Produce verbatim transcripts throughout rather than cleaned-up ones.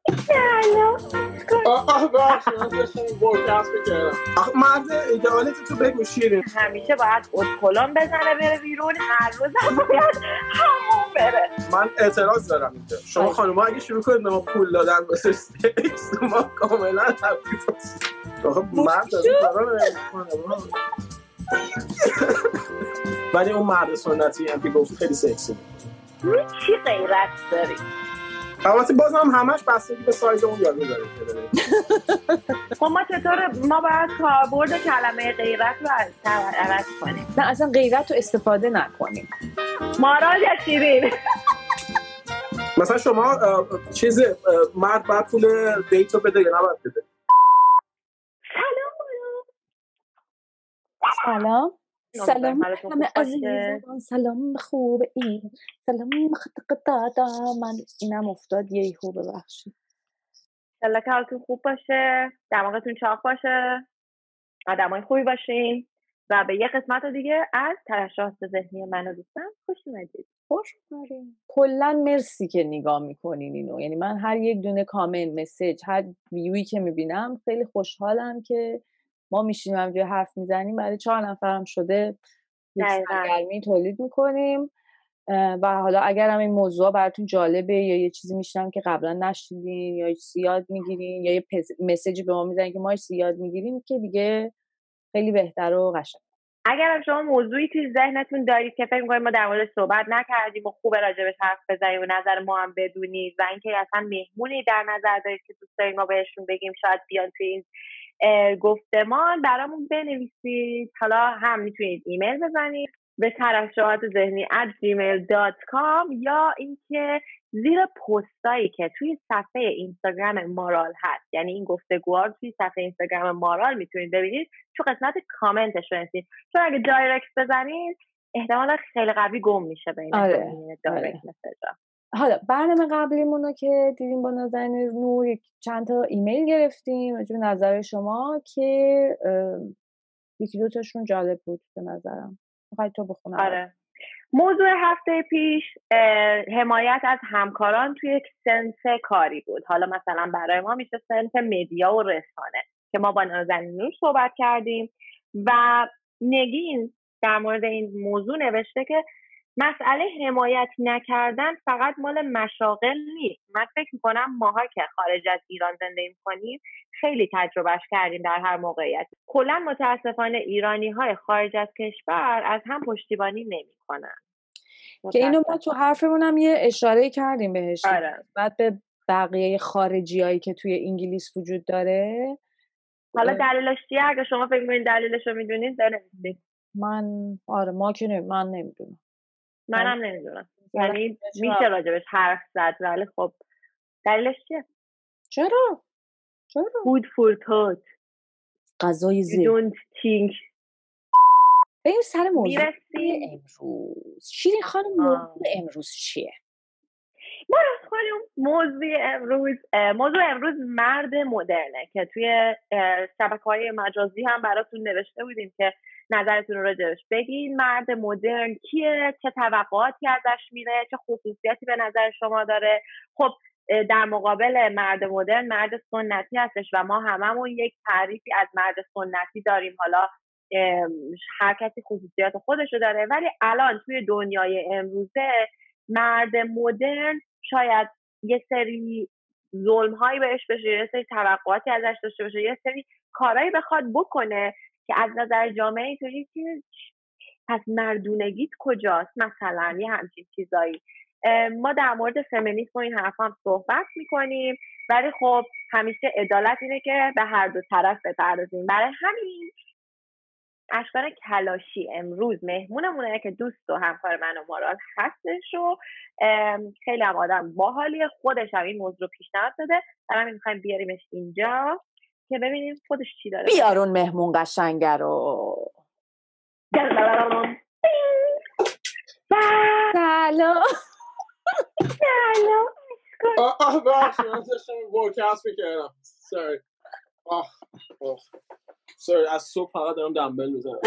آه باشه من داشتم ورکاست میکردم. مرد ایدئالت تو بگو شیرین. همیشه باید اتکلون بزنه بره بیرون، هر روز هم باید همون بره. من اعتراض دارم اینجا. شما خانوما اگه شروع کنید به ما پول دادن واسه سکس ما کاملا حقیقت است. آخه مرد از این کارا نمیکنه. ولی اون مرد سنتی هم که گفت خیلی سکسی. چی غیرت داری؟ البته بازم همش بستگی به سایز اون یارو داره. خب ما چطور ما باید کاربرد کلمه غیرت رو عوض کنیم؟ نه اصلا غیرت رو استفاده نکنیم. مارال یا شیرین؟ مثلا شما چیز مرد باید پول دیتو بده یا نباید بده؟ سلام سلام همه عزیزان، سلام خوب این سلام خط قطعه من اینم افتاد یه ایهو ببخشید. انشالله که حالتون خوب باشه، دماغتون چاق باشه، آدمای خوبی باشین و به یه قسمت دیگه از ترشحات ذهنی من و دوستم خوش اومدید. خوش اومدید. کلا مرسی که نگاه میکنین اینو، یعنی من هر یک دونه کامنت مسیج هر ویویی که میبینم خیلی خوشحالم که ما میشینیم همجوری حرف میزنیم، برای چهار نفرم شده یک سرگرمی تولید میکنیم و حالا اگر هم این موضوع براتون جالبه یا یه چیزی میشنم که قبلا نشنیدین یا یاد میگیرین یا یه مسیجی به ما میزنین که ما یاد میگیریم که دیگه خیلی بهتر و قشنگ. اگر هم شما موضوعی توی ذهنتون دارید که فکر می‌کنید ما در موردش صحبت نکردیم و خوبه راجبش حرف بزنیم و نظر ما هم بدونید و اینکه اصلا مهمونی در نظر دارید که دوست دارید ما بهشون بگیم شاید بیان توی این گفتمان، برامون بنویسید. حالا هم میتونید ایمیل بزنید به ترشحات ذهنی ات جیمیل دات کام یا اینکه زیر پستایی که توی صفحه اینستاگرام مارال هست، یعنی این گفتگوها رو توی صفحه اینستاگرام مارال میتونید ببینید، تو قسمت کامنتش بنویسید، چون اگه دایرکت بزنید احتمالا خیلی قوی گم میشه بین آره. دایرکت مسیجا. حالا برنامه قبلیمون رو که دیدیم با نازنین نور چند تا ایمیل گرفتیم راجع به نظر شما که یکی دو تاشون جالب بود به نظرم. میخوای تو بخونم؟ آره. موضوع هفته پیش حمایت از همکاران توی یک سنس کاری بود. حالا مثلا برای ما میشه سنس مدیا و رسانه که ما با نازنین نور صحبت کردیم و نگین در مورد این موضوع نوشته که مسئله حمایت نکردن فقط مال مشاغل نیست. من فکر میکنم ماها که خارج از ایران زندگی میکنیم خیلی تجربهش کردیم در هر موقعیت. کلا متاسفانه ایرانی های خارج از کشور از هم پشتیبانی نمیکنن که اینو ما تو حرفمون هم یه اشاره کردیم بهش. آره. بعد به بقیه خارجی هایی که توی انگلیس وجود داره. حالا دلیلش چیه؟ اگه شما فکر میکنید دلیلش رو میدونید بنویسید. من آره ما که نه من نمیدونم. منم نمیدونم. یعنی میشه راجبش حرف زد ولی خب دلیلش چیه؟ چرا؟ چرا؟ food for thought. غذای ذهن. You don't think. بریم سر موضوع امروز. شیرین خانم موضوع امروز چیه؟ ما راست کنیم موضوع امروز موضوع امروز مرد مدرنه که توی شبکه‌های مجازی هم براتون نوشته بودیم که نظرتون رو راجعش بگین. مرد مدرن کیه؟ چه توقعاتی ازش میره؟ چه خصوصیاتی به نظر شما داره؟ خب در مقابل مرد مدرن مرد سنتی هستش و ما هممون یک تعریفی از مرد سنتی داریم. حالا هر کسی خصوصیات خودش رو داره، ولی الان توی دنیای امروزه مرد مدرن شاید یه سری ظلم‌هایی بهش بشه، یه سری توقعاتی ازش داشته باشه، یه سری کارهایی بخواد بکنه که از نظر جامعه اینطوری که پس مردونگیت کجاست مثلا یه همچین چیزایی. ما در مورد فمینیسم و این حرفا هم صحبت میکنیم، ولی خب همیشه عدالت اینه که به هر دو طرف بپردازیم. برای همین اشکان کلاشی امروز مهمونمونه که دوست و همکار من و مارال هستش و خیلی هم آدم باحالیه. خودش هم این موضوع رو پیشنهاد داده، برای همین میخوایم بیاریمش اینجا که ببینیم خودش چی داره. بیارون مهمون قشنگه رو. سلام سلام سلام آه باشه من داشتم ورکاست میکردم. سوری آه آه سوری از صبح فقط دارم دمبل میزنم.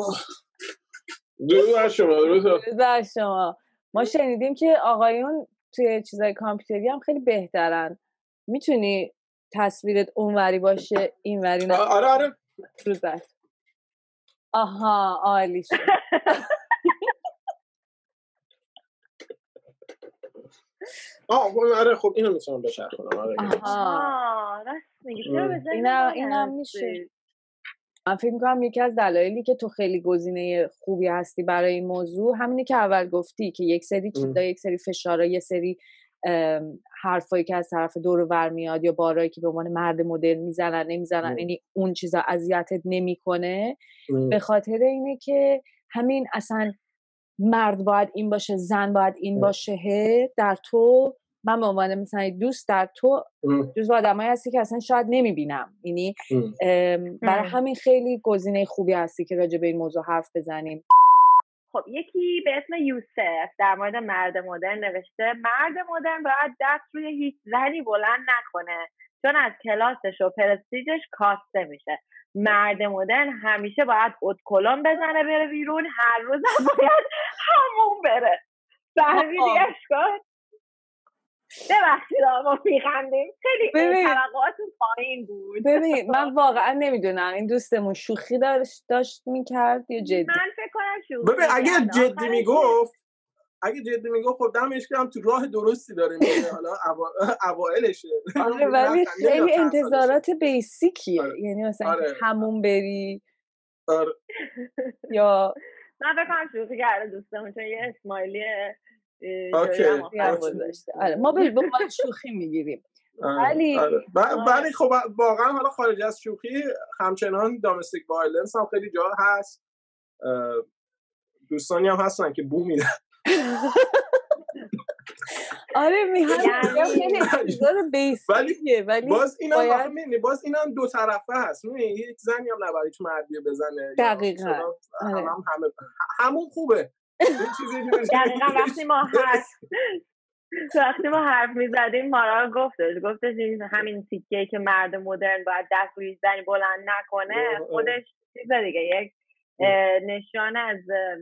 درود بر شما. درود بر شما. ما شنیدیم که آقایون توی چیزای کامپیوتری هم خیلی بهترن. میتونی تصویرت اونوری باشه اینوری نه. آره آره روزت. آها عالی شد. آه آره خب اینو میتونم بچرخونم. آره آها راست میگی. چرا بزنی اینا اینم میشه. من فکر میکنم یکی از دلایلی که تو خیلی گزینه خوبی هستی برای این موضوع همینه که اول گفتی که یک سری چیزا، یک سری فشارا، یه سری حرفایی که از طرف دور و بر میاد یا بارایی که به عنوان مرد مدرن میزنن نمیزنن، یعنی اون چیزا اذیتت نمیکنه. به خاطر اینه که همین اصلا مرد باید این باشه، زن باید این باشه در تو. من به عنوان مثلا دوست در تو جز آدمایی هستی که اصلا شاید نمیبینم، یعنی برای همین خیلی گزینه خوبی هستی که راجع به این موضوع حرف بزنیم. خب یکی به اسم یوسف در مورد مرد مدرن نوشته مرد مدرن باید دست روی هیچ زنی بلند نکنه چون از کلاسش و پرستیجش کاسته میشه. مرد مدرن همیشه باید ادکلون بزنه بره بیرون، هر روز هم باید همون بره. فهمیدی اشکال؟ ببخشید ما میخندیم، خیلی توقعاتون پایین بود. ببین من واقعا نمیدونم این دوستمون شوخی داشت داشت میکرد یا جدی. من فکر کنم شوخی. ببین اگه جدی میگفت اگه جدی میگفت خب دمش گرم تو راه درستی داره میره، حالا اوایلشه. آره ولی خیلی انتظارات بیسیکیه، یعنی مثلا آره. همون بری آره. یا من فکر کنم شوخی کرده دوستمون چون یه اسمایلی اوکی آره ما به با شوخی میگیریم. ولی ولی خب واقعا حالا خارج از شوخی همچنان دامستیک وایلنس هم خیلی جا هست، دوستانی هم هستن که بو میدن. آره میهن خیلی انتظار بیسیکیه ولی باز اینا واقعا میبینی باز اینا هم دو طرفه هست. میبینی یک زنی هم نباید هیچ مردی بزنه دقیقاً هم هم همه همون خوبه. دقیقاً وقتی ما حرف وقتی ما حرف میزدیم مارا گفتش گفتش همین تیکه‌ای که مرد مدرن باید دست روی زنی بلند نکنه خودش چیز دیگه یک نشان از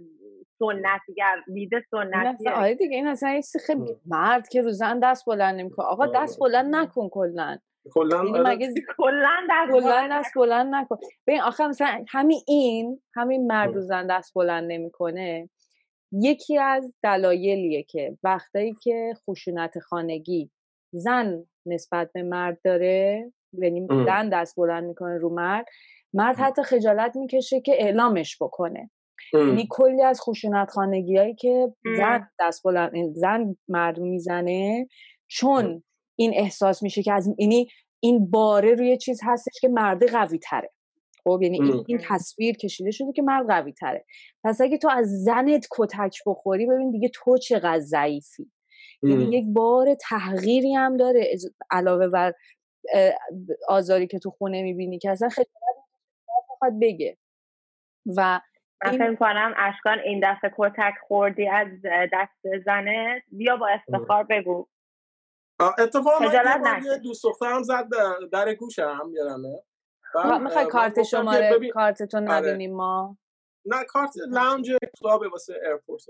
سنتیگر دیده سنتی. آره دیگه این اصلا یه خیلی مرد که رو زن دست بلند نمیکنه. آقا دست بلند نکن کلا کلا مگه کلا دست بلند نکن. ببین آخه مثلا همین این همین مرد و زن دست بلند نمیکنه یکی از دلایلیه که وقتایی که خشونت خانگی زن نسبت به مرد داره، یعنی زن دست بلند میکنه رو مرد، مرد حتی خجالت میکشه که اعلامش بکنه. یعنی کلی از خشونت خانگیایی که زن دست بلند زن مرد میزنه چون این احساس میشه که از یعنی این باره روی چیز هستش که مرد قوی تره. خب یعنی این, این تصویر کشیده شده که مرد قوی تره. پس اگه تو از زنت کتک بخوری ببین دیگه تو چقدر ضعیفی. یعنی یک بار تحقیری هم داره علاوه بر آزاری که تو خونه میبینی که اصلا خجالت نمیخواد بگه. و من فکر کنم اشکان این دفعه کتک خوردی از دست زنت بیا با افتخار بگو. اتفاقا من یه دوست دخترم زد در گوشم یادمه. میخوای کارت شماره ببین... کارتتون نبینیم ما؟ نه کارت لاونج کلاب واسه ایرپورت.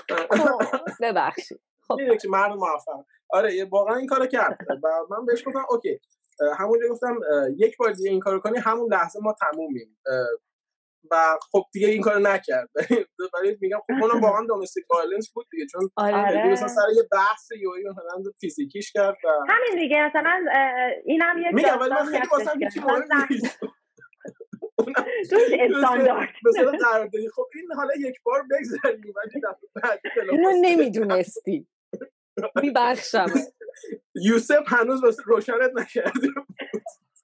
ببخشید. خب میگه که مرد موفق. آره یه واقعا این کارو کرد. من بهش گفتم اوکی. همونجا گفتم یک بار دیگه این کارو کنی همون لحظه ما تمومیم. و خب دیگه این کارو نکرد. ولی میگم خب اونم واقعا دامستیک وایلنس بود دیگه چون آره. مثلا سر یه بحث یویی مثلا فیزیکیش کرد و همین دیگه مثلا اینم یک میگم ولی من خیلی واسم هیچ مهم نیست. استاندارد مثلا قراردادی خب این حالا یک بار بگذاریم ولی دفعه بعد اینو نمیدونستی. میبخشم. یوسف هنوز واسه روشنت نکرده بود.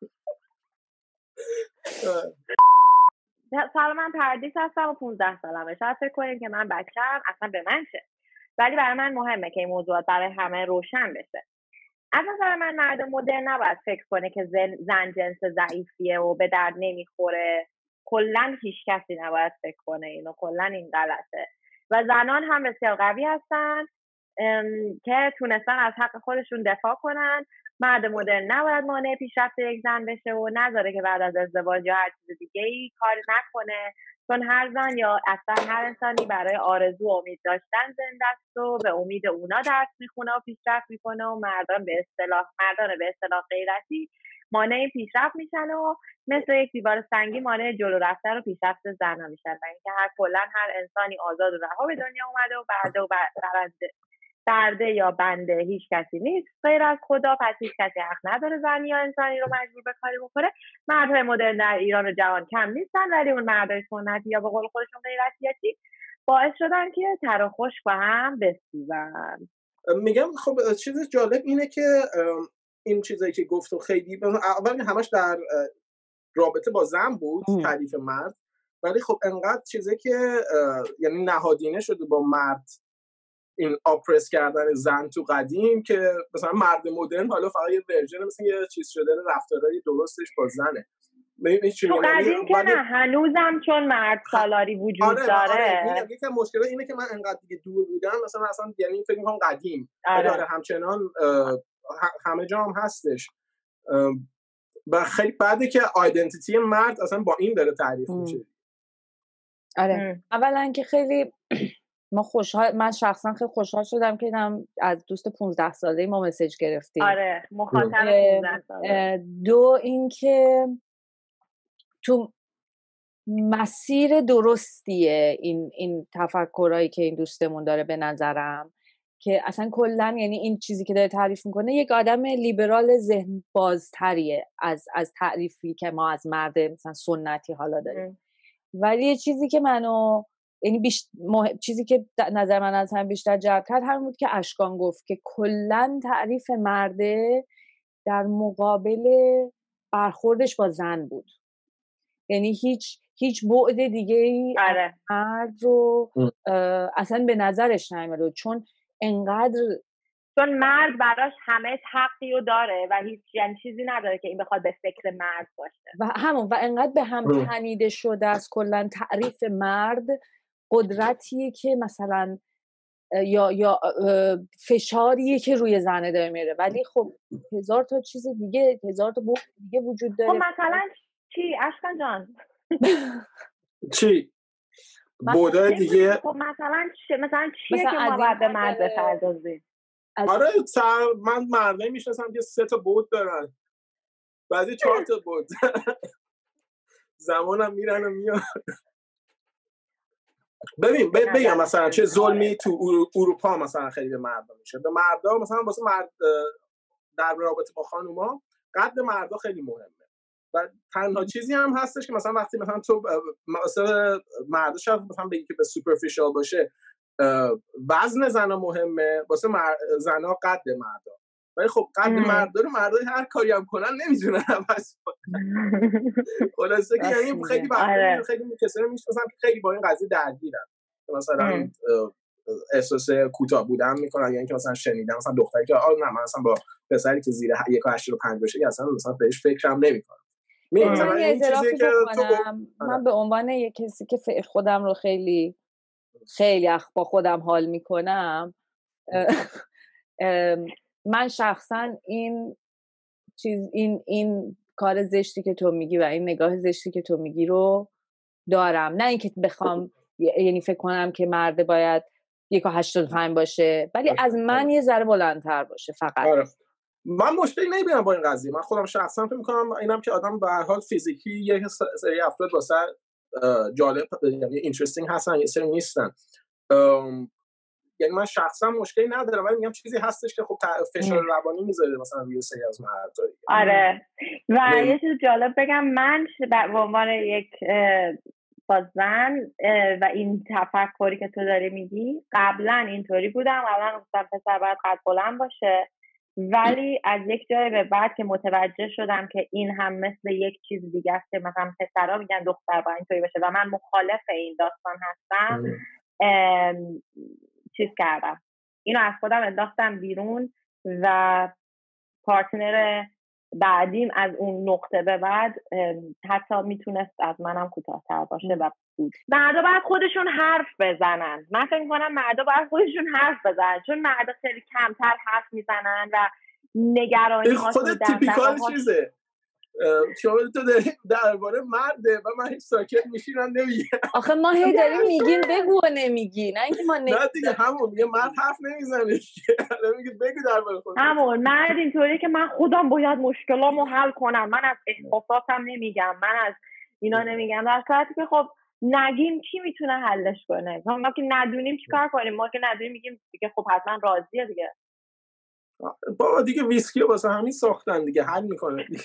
سلام من پردیس هستم و پونزده سالمه. شاید فکر کنید که من بچه‌ام اصلا به من شه ولی برای من مهمه که این موضوعات برای همه روشن بشه. از نظر من مرد مدرن نباید فکر کنه که زن, زن جنس ضعیفیه و به درد نمیخوره. کلا هیچ کسی نباید فکر کنه اینو. کلا این غلطه و زنان هم بسیار قوی هستن که تونستن از حق خودشون دفاع کنن. مرد مدرن نباید مانع پیشرفت یک زن بشه و نذاره که بعد از ازدواج یا هر چیز دیگه ای کار نکنه، چون هر زن یا اصلا هر انسانی برای آرزو و امید داشتن زنده است و به امید اونا درس میخونه و پیشرفت میکنه و مردان به اصطلاح مردان به اصطلاح غیرتی مانع پیشرفت میشن و مثل یک دیوار سنگی مانع جلو رفتن و پیشرفت زن‌ها میشن. و اینکه هر کلا هر انسانی آزاد و رها به دنیا اومده و برده و برنده برده یا بنده هیچ کسی نیست غیر از خدا، پس هیچ کسی حق نداره زنی یا انسانی رو مجبور به کاری بکنه. مردهای مدرن در ایران و جهان کم نیستن، ولی اون مردهای سنتی یا به قول خودشون غیرتیتی باعث شدن که تر و خشک با هم بسوزن. میگم خب چیز جالب اینه که این چیزایی که گفت و خیلی اول همش در رابطه با زن بود تعریف مرد، ولی خب انقدر چیزی که یعنی نهادینه شده با مرد این آپرس کردن زن تو قدیم که مثلا مرد مدرن حالا فقط یه ورژن مثلا یه چیز شده رفتارهای درستش با زنه. تو قدیم که نه، هنوزم چون مرد سالاری وجود آره داره. آره یکی از مشکلات اینه که من انقدر دیگه دور بودم مثلا اصلا یعنی فکر می‌کنم قدیم آره. آره همچنان همه جا هم هستش و خیلی بعده که آیدنتیتی مرد اصلا با این داره تعریف میشه. آره اولا که خیلی ما خوشحال من شخصا خیلی خوشحال شدم که هم از دوست پانزده ساله ما مسیج گرفتیم. آره مخاطب پانزده ساله. دو اینکه تو مسیر درستیه این این تفکرایی که این دوستمون داره به نظرم، که اصلا کلا یعنی این چیزی که داره تعریف میکنه یک آدم لیبرال ذهن بازتریه از از تعریفی که ما از مرد مثلا سنتی حالا داریم. ولی یه چیزی که منو یعنی بیشت... مح... چیزی که نظر من از هم بیشتر جلب کرد همین بود که اشکان گفت که کلا تعریف مرده در مقابل برخوردش با زن بود، یعنی هیچ هیچ بعد دیگه ای آره. مرد رو اصلا به نظرش نمیاد، چون انقدر چون مرد براش همه حقی رو داره و هیچ یعنی چیزی نداره که این بخواد به فکر مرد باشه و همون و انقدر به هم تنیده شده از کلا تعریف مرد قدرتیه که مثلا یا یا فشاریه که روی زنه داره میره، ولی خب هزار تا چیز دیگه هزار تا بعد دیگه وجود داره. خب مثلا چی اشکان جان؟ چی؟ بودای دیگه خب مثلا چی مثلا چیه مثلا که ما باید به مرد بپردازیم؟ آره سر من مردمی میشناسم که سه تا بود دارن، بعضی چهار تا بود زمانم میرن و میان. ببین بگم مثلا چه ظلمی تو اروپا مثلا خیلی به مردم میشه، به مردا مثلا واسه مرد در رابطه با خانوما قد مردا خیلی مهمه و تنها چیزی هم هستش که مثلا وقتی مثلا تو مثلا مردا شاید مثلا بگی که به سوپرفیشال باشه وزن زنا مهمه، واسه مر... زنا قد مردا، ولی خب قد مردا رو مردا هر کاری هم کنن نمیتونن عوض کنن. خلاصه که یعنی خیلی وقتا خیلی کسایی میشناسم که خیلی با این قضیه درگیرن، مثلا احساس کوتاه بودن میکنن، یعنی که مثلا شنیدم مثلا دختری که آ نه من مثلا با پسری که زیر یک و هشتاد و پنج باشه اصلا مثلا بهش فکرم نمیکنم. مثلا این چیزی که تو من به عنوان یک کسی که خودم رو خیلی خیلی با خودم حال میکنم، من شخصا این چیز این این کار زشتی که تو میگی و این نگاه زشتی که تو میگی رو دارم، نه اینکه بخوام یعنی فکر کنم که مرد باید یک و هشتاد و پنج باشه، ولی از من یه ذره بلندتر باشه فقط. آره. من مشکلی نمیبینم با این قضیه، من خودم شخصا فکر میکنم اینم که آدم به هر حال فیزیکی یه سری افراد واسه جالب یعنی اینترستینگ هستن یه سری نیستن، یعنی من شخصا مشکلی ندارم، ولی میگم چیزی هستش که خب فشار روانی میذاره مثلا روی سری از مردها. آره و مم. یه چیز جالب بگم، من به عنوان یک بازن و این تفکری که تو داری میگی قبلا اینطوری بودم، قبلا گفتم پسر باید قد بلند باشه، ولی از یک جای به بعد که متوجه شدم که این هم مثل یک چیز دیگه است که مثلا پسرها میگن دختر باید اینطوری باشه و من مخالف این داستان هستم، چیز کردم اینو از خودم انداختم بیرون و پارتنر بعدیم از اون نقطه به بعد حتی میتونست از منم کوتاه‌تر باشه و بود. مردا باید خودشون حرف بزنن. من فکر می‌کنم مردا باید خودشون حرف بزنن، چون مردا خیلی کمتر حرف میزنن و نگرانی هاشون خود تیپیکال چیزه. شما تو درباره مرده و من هیچ ساکت میشینم نمیگم. آخه ما هی داریم میگیم بگو و نمیگی، نه اینکه ما نه دیگه همون میگه مرد حرف نمیزنه، میگه بگو درباره خودت. همون مرد اینطوری که من خودم باید مشکلامو حل کنم، من از احساساتم نمیگم، من از اینا نمیگم، در صورتی که خب نگیم کی میتونه حلش کنه؟ ما که ندونیم چیکار کنیم؟ ما که ندونیم میگیم دیگه خب حتما راضیه دیگه. بابا دیگه ویسکی واسه همین ساختن دیگه، حل میکنه دیگه.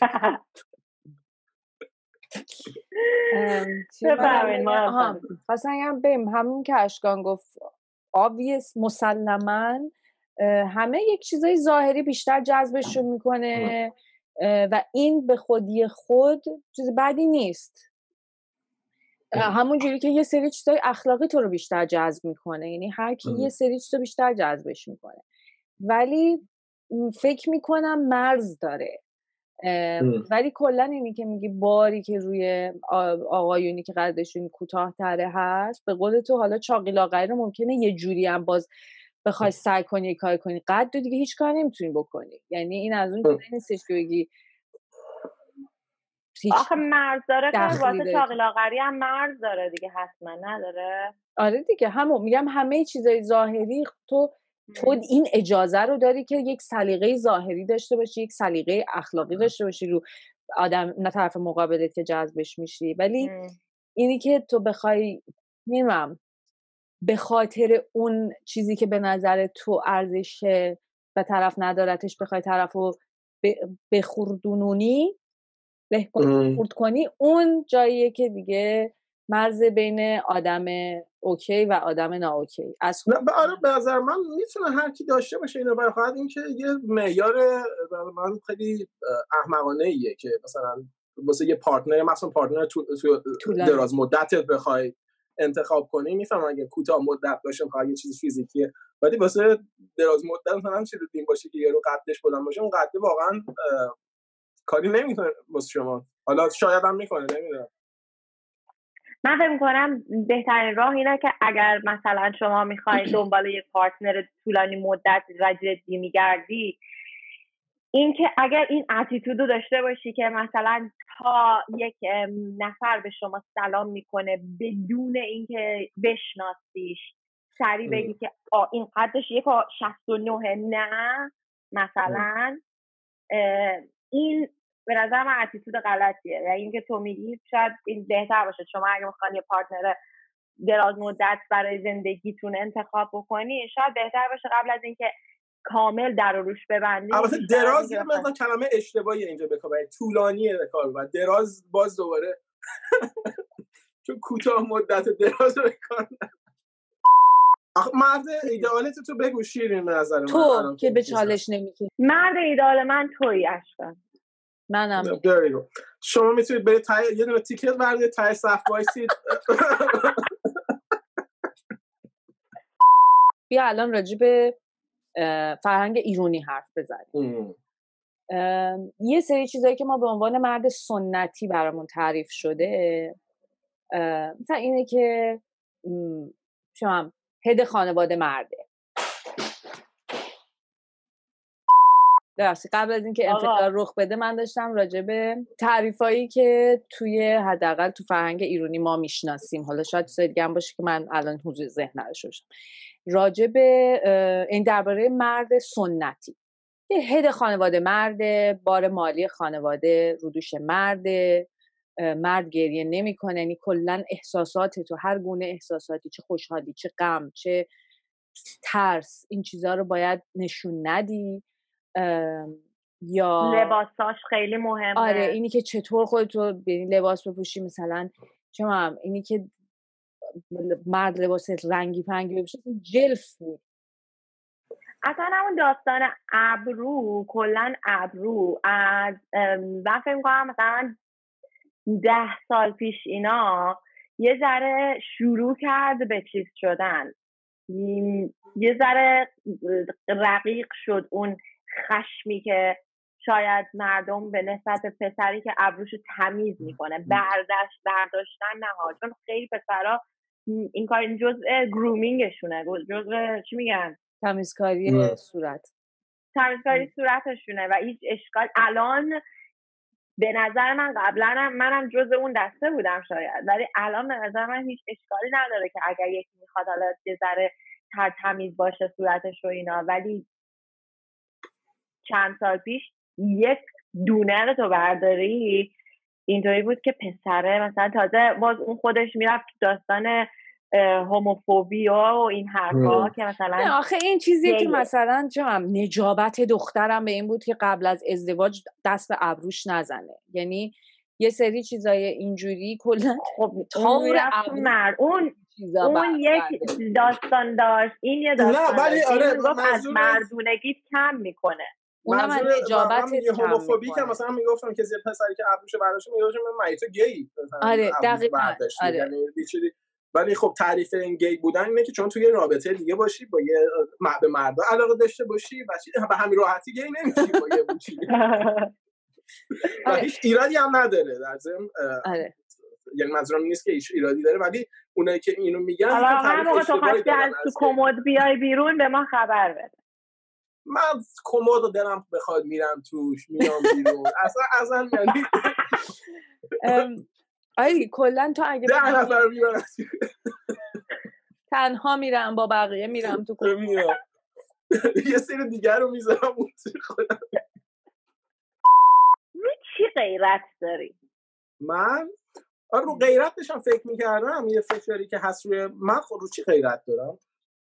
بفرمایید. ما خواستم بگم بریم همون که اشکان گفت obvious، مسلماً همه یک چیزای ظاهری بیشتر جذبشون میکنه و این به خودی خود چیز بدی نیست. همون جوری که یه سری چیزای اخلاقی تو رو بیشتر جذب میکنه، یعنی هر کی یه سری چیزا بیشتر جذبش میکنه، ولی فکر میکنم مرز داره. ولی کلا اینی که میگی باری که روی آقایونی که قدشون کوتاه‌تره هست، به قول تو حالا چاقی لاغری رو ممکنه یه جوری هم باز بخوای سعی کنی یه کار کنی، قد رو دیگه هیچ کار نمیتونی بکنی. یعنی این از اون چیزی نیستش که بگی آخه مرز داره، که واسه چاقی لاغری هم مرز داره دیگه، حتما نداره. آره دیگه، همون میگم همه چیزای ظاهری تو تو این اجازه رو داری که یک سلیقه ظاهری داشته باشی، یک سلیقه اخلاقی داشته باشی رو آدم، نه طرف مقابلت که جذبش میشی. ولی ام. اینی که تو بخوای نمیدونم به خاطر اون چیزی که به نظر تو ارزشه و طرف ندارتش بخوای طرفو بخوردونونی بخورد کنی، اون جاییه که دیگه مرز بین آدم اوکی و آدم نا اوکی از نه آره به نظر من میتونه هر کی داشته باشه اینو، برای خاطر اینکه یه معیار من خیلی احمقانه ایه که مثلا واسه یه پارتنر، مثلا پارتنر تو, تو دراز مدت بخوای انتخاب کنی، میفهمم اگه کوتاه مدت باشه میخوای یه چیز فیزیکیه، ولی واسه دراز مدت مثلا هم چیزی دین باشه که یه رو قدش بلند باشه، اون قد واقعا کاری نمیکنه واسه شما. حالا شاید هم میکنه، نمیدونم. من فکر می‌کنم بهترین راه اینه که اگر مثلا شما می‌خواید دنبال یک پارتنر طولانی مدت و جدی می‌گردی، این که اگر این اتیتودو داشته باشی که مثلا تا یک نفر به شما سلام میکنه بدون اینکه بشناسیش سریع بگی که آ این قدش یک و شصت و نه نه مثلا، این به نظر من اتیتود غلطیه. و اینکه تو میگی شاید این بهتر باشه شما اگه میخوان یه پارتنر دراز مدت برای زندگیتون انتخاب بکنی، شاید بهتر باشه قبل از اینکه کامل در رو روش ببندی. البته دراز یه مثلا کلمه اشتباهی اینجا بکنه، طولانیه بکار بعد دراز باز دوباره چون کوتاه مدت دراز رو بکار. آخه مرد ایدئالت تو بگو شیرین، به نظر من تو که به چالش نمیگی. مرد ایدئال من تویی اشکان. منم. شما میتونید به تای یه دونه تیکت بردارید تای صف وایسید. بیا الان راجع به فرهنگ ایرانی حرف بزنیم. یه سری چیزایی که ما به عنوان مرد سنتی برامون تعریف شده، مثلا اینه که شما هد خانواده مرده. درسته قبل از اینکه انفجار رخ بده من داشتم راجع به تعریفایی که توی حداقل تو فرهنگ ایرانی ما میشناسیم، حالا شاید چیز دیگه هم باشه که من الان حضور ذهن نداشته باشم، راجع به این درباره مرد سنتی. یه هد خانواده مرده، بار مالی خانواده رو دوش مرده، مرد گریه نمیکنه، یعنی کلا احساسات تو هر گونه احساساتی، چه خوشحالی چه غم چه ترس، این چیزا رو باید نشون ندی. یا لباساش خیلی مهمه. آره اینی که چطور خودتو به لباس بپوشی، مثلا چه هم اینی که مرد لباس رنگی پنگی بپوشه جلف بود. اصلا همون داستان ابرو، کلن ابرو از من فکر می‌کنم مثلا ده سال پیش اینا یه ذره شروع کرد به چیز شدن، یه ذره رقیق شد اون خشمی که شاید مردم به نسبت پسری که ابروشو تمیز میکنه برداشت برداشتن نه ها، چون خیلی پسرا این کار این جزء گرومینگشونه، جزء چی میگن تمیزکاری صورت تمیزکاری صورتشونه و هیچ اشکال. الان به نظر من قبلا منم جزء اون دسته بودم شاید، ولی الان به نظر من هیچ اشکالی نداره که اگر یکی میخواد حالا یه ذره تر تمیز باشه صورتش و اینا، ولی چند سال پیش یک دونه رو تو برداری اینطوری بود که پسره مثلا تازه باز اون خودش میرفت داستان هوموفوبی و این حرفا که مثلا آخه این چیزیه که مثلا جام نجابت دخترم به این بود که قبل از ازدواج دست به ابروش نزنه، یعنی یه سری چیزای اینجوری کلا خب اون مرد اون اون یک داستان داشت، این یه داستان نه ولی آره از مردونگیت کم میکنه. اونم از نجابت کم هوموفوبی که مثلا میگفتم که یه پسری که ابروشو برداشته میگفتم من مایت گی مثلا آره دقیقاً آره. یعنی چیزی، ولی خب تعریف این گی بودن اینه که چون توی رابطه دیگه باشی با یه به مردا علاقه داشته باشی و به همین راحتی گی نمیشی با یه بوچی و هیچ ایرادی هم نداره در ضمن. آره یعنی منظورم نیست که هیچ ایرادی داره، ولی اونایی که اینو میگن حالا هر موقع تو خواستی از تو کمد بیای بیرون به ما خبر بده. من کمد رو دلم بخواد میرم توش میام بیرون اصلا اصلا یعنی آره کلا تو اگه ده نفر میبرم تنها میرم با بقیه میرم تو کمد میام یه سری دیگر رو میذارم اون توی خودم. روی چی غیرت داری؟ من آره رو غیرت داشتم فکر میکردم، یه فکری که هست روی من خود رو چی غیرت دارم،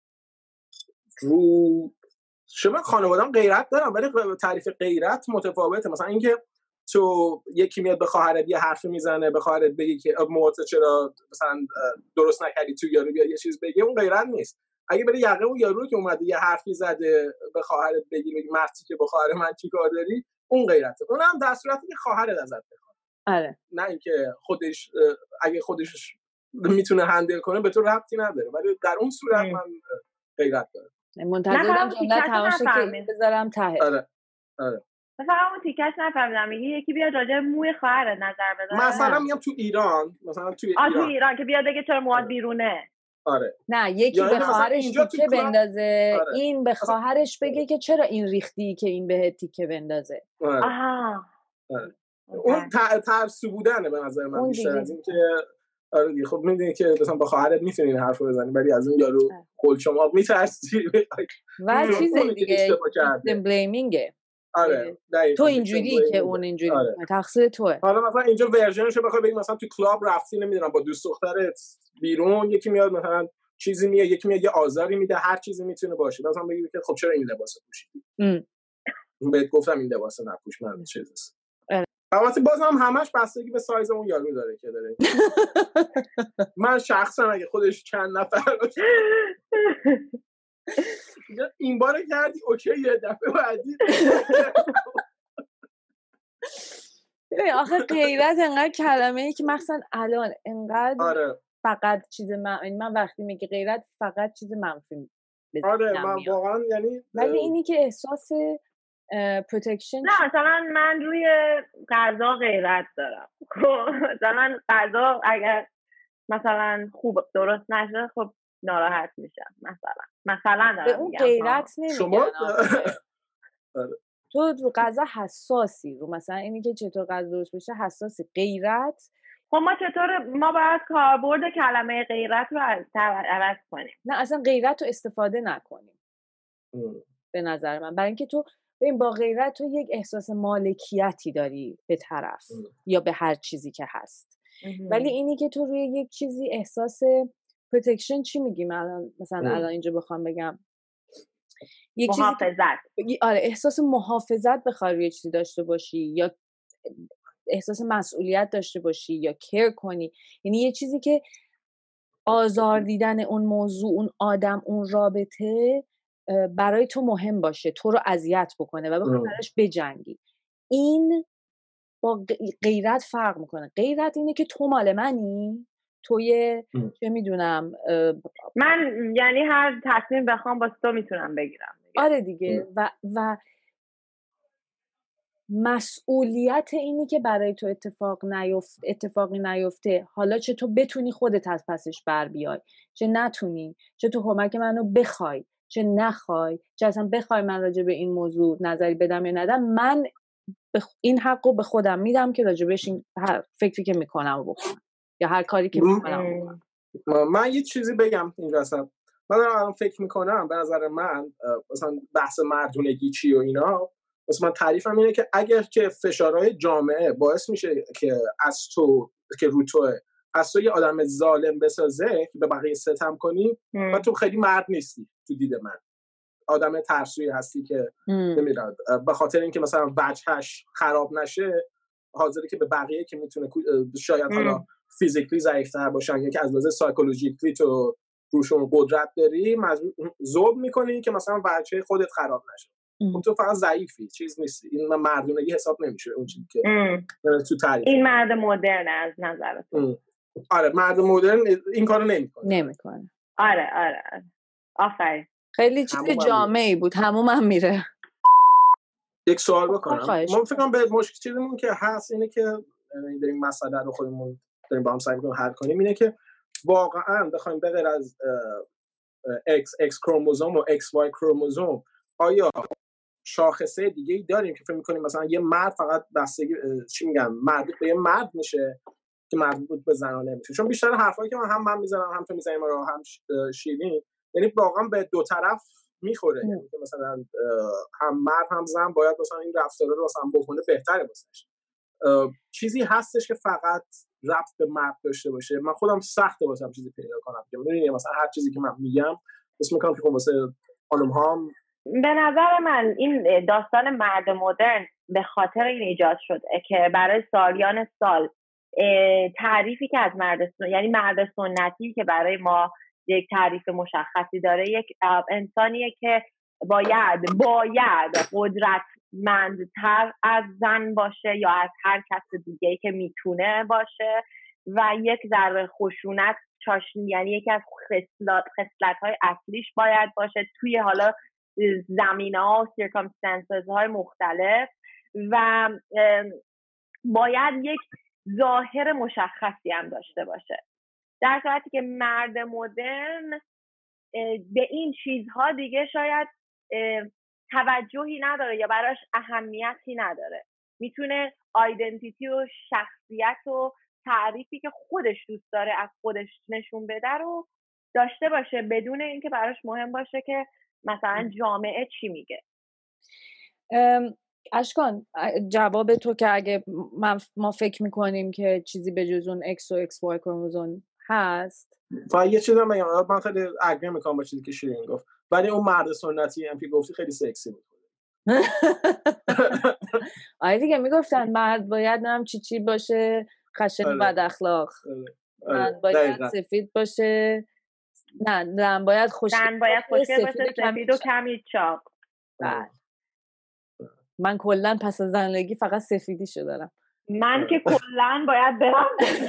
رو شما خانواده‌ام غیرت دارم ولی تعریف غیرت متفاوته. مثلا اینکه تو یکی میاد به خواهرت یه حرفی میزنه، به خواهرت بگی که موت چرا مثلا درست نکردی تو یارو بیا یه چیز بگی، اون غیرت نیست. اگه بری یقه اون یارو که اومده یه حرفی زده به خواهرت بگی بگی مرتی که به خواهر من چیکار داری، اون غیرته. اونم در صورتی که خواهرت ازت بخواد. آره. نه اینکه خودش اگه خودش میتونه هندل کنه به تو ربطی نداره، ولی در اون صورت من غیرت دارم. منتظرم جمله تماشه که بذارم ته. آره آره مثلا اون تیکش نفهمیدم، میگه یکی بیاد راجع به موی خواهرت نظر بده. مثلا میگم تو ایران، مثلا تو ایران تو ایران که بیاد بگه چرا موات بیرونه. آره نه یکی به خواهرش تیکه بندازه، آره. این به خواهرش بگه که چرا این ریختی که این بهت تیکه بندازه. آره. آها آره. اون ترسو بودنه به نظر من بیشتر از این که آره دیگه. خب میدونی که مثلا با خواهرت میتونی این حرفو بزنی ولی از اون یارو کلچماق میترسی و چیز دیگه ویکتیم بلیمینگه. آره تو اینجوری که اون اینجوری آره. تقصیر توئه. حالا مثلا اینجا ورژنشو بخوای بگی مثلا تو کلاب رفتی نمیدونم با دوست دخترت بیرون، یکی میاد مثلا چیزی میاد، یکی میاد یه آزاری میده، هر چیزی میتونه باشه، مثلا بگی که خب چرا این لباسو پوشیدی؟ بهت گفتم این لباسو نپوش، من چیزاست. البته بازم همش بستگی به سایز اون یارو داره که داره. من شخصا اگه خودش چند نفر باشه این بارو کردی اوکی، یه دفعه بعدی ببین آخه غیرت انقدر کلمه ای که مثلا الان انقدر آره. فقط چیز من من وقتی میگه غیرت فقط چیز منفی آره من واقعا یعنی ولی اینی که احساس پروتکشن نه مثلا من روی غذا غیرت دارم. مثلا غذا اگر مثلا خوب درست نشه خب ناراحت میشم مثلا مثلا دارم به اون غیرت نمیگن. تو رو غذا حساسی، رو مثلا اینی که چطور غذا درست بشه حساسی. غیرت خب ما چطور ما باید کاربرد کلمه غیرت رو عوض کنیم؟ نه اصلا غیرت رو استفاده نکنیم ام. به نظر من، برای اینکه تو ببین با غیرت تو یک احساس مالکیتی داری به طرف ام. یا به هر چیزی که هست ام. ولی اینی که تو روی یک چیزی احساس پروتکشن چی میگیم الان مثلا ام. الان اینجا بخوام بگم یک محافظت چیزی آره احساس محافظت بخوای روی چیزی داشته باشی یا احساس مسئولیت داشته باشی یا کیر کنی، یعنی یه چیزی که آزار دیدن اون موضوع اون آدم اون رابطه برای تو مهم باشه، تو رو اذیت بکنه و بخوای براش بجنگی، این با غیرت فرق میکنه. غیرت اینه که تو مال منی، توی چه میدونم من یعنی هر تصمیم بخوام با تو میتونم بگیرم. آره دیگه و و مسئولیت اینی که برای تو اتفاق نیفت اتفاقی نیفته، حالا چه تو بتونی خودت از پسش بر بیای، چه نتونی، چه تو کمک منو بخوای چه نخوای، چه اصلا بخوای من راجع به این موضوع نظری بدم یا ندم، من بخ... این حقو به خودم میدم که راجع بهش این هر فکری که میکنم بکنم یا هر کاری که میکنم بکنم. من یه چیزی بگم اینجا اصلا من الان فکر میکنم به نظر من مثلا بحث مردونگی چی و اینا، مثلا من تعریفم اینه که اگر که فشارهای جامعه باعث میشه که از تو که رو توه از تو یه آدم ظالم بسازه که به بقیه ستم کنی و تو خیلی مرد نیستی، تو دید من آدم ترسویی هستی که نمیدونم به خاطر اینکه مثلا وجهش خراب نشه حاضره که به بقیه که میتونه شاید حالا فیزیکلی ضعیف‌تر باشن یا که از لحاظ سایکولوژیکلی تو روشون قدرت داری ذوب میکنی که مثلا وجه خودت خراب نشه. اون تو فقط ضعیفی، چیز نیستی. این مردونگی حساب نمیشه اون چیزی که تو تعریف. این مرد مدرن از نظرتون؟ آره مرد مدرن این کارو نمیکنه. نمیکنه. آره آره. آفرین. خیلی چیز جامعی بود، همومم میره. یک سوال بکنم. من فکر کنم به مشکل چیزمون که هست اینه که داریم مسئله رو خودمون داریم با هم سعی می‌کنیم حل کنیم، اینه که واقعا بخوایم به غیر از X X کروموزوم و X Y کروموزوم آیا شاخصه دیگه ای داریم که فکر می‌کنیم مثلا یه مرد فقط بستگی چی میگم مربوط به یه مرد میشه که مربوط به زنانه میشه؟ چون بیشتر حرفایی که من هم من میزنم هم تو میزنیم رو هم شیرین یعنی واقعا به دو طرف میخوره، یعنی که مثلا هم مرد هم زن باید مثلا این رفتارا رو مثلا بکنه بهتره واسش. چیزی هستش که فقط ربط به مرد داشته باشه؟ من خودم سخته واسم چیزی پیدا کنم که میدونی مثلا هر چیزی که من میگم اسم میکنم که خب واسه خانم ها به نظر من این داستان مرد مدرن به خاطر این ایجاد شده که برای سالیان سال تعریفی که از مرد سن... یعنی مرد سنتی که برای ما یک تعریف مشخصی داره یک انسانیه که باید باید قدرتمندتر از زن باشه یا از هر کس دیگه‌ای که میتونه باشه و یک ذره خشونت چاشنی، یعنی یکی از خصلت خصلت‌های اصلیش باید باشه توی حالا زمینه‌ها و سیرکامستنسز های مختلف و باید یک ظاهر مشخصی هم داشته باشه. در صورتی که مرد مدرن به این چیزها دیگه شاید توجهی نداره یا براش اهمیتی نداره، میتونه آیدنتیتی و شخصیت و تعریفی که خودش دوست داره از خودش نشون بده رو داشته باشه بدون اینکه براش مهم باشه که مثلا جامعه چی میگه. اشکان جواب تو که اگه ما فکر میکنیم که چیزی به جز اون X و X Y کروموزوم هست و یه چیزی من من خیلی اگری میکنم با چیزی که شیرین گفت، ولی اون مرد سنتی هم که گفتی خیلی سکسی بود. آره دیگه میگفتن مرد باید نم چی چی باشه، خشن بد اخلاق، مرد باید سفید باشه، نه زن باید خوش زن باید خوشگل باشه، سفید و کمی چاق. من کلا پس از زندگی فقط سفیدیشو دارم. من که کلا باید برم.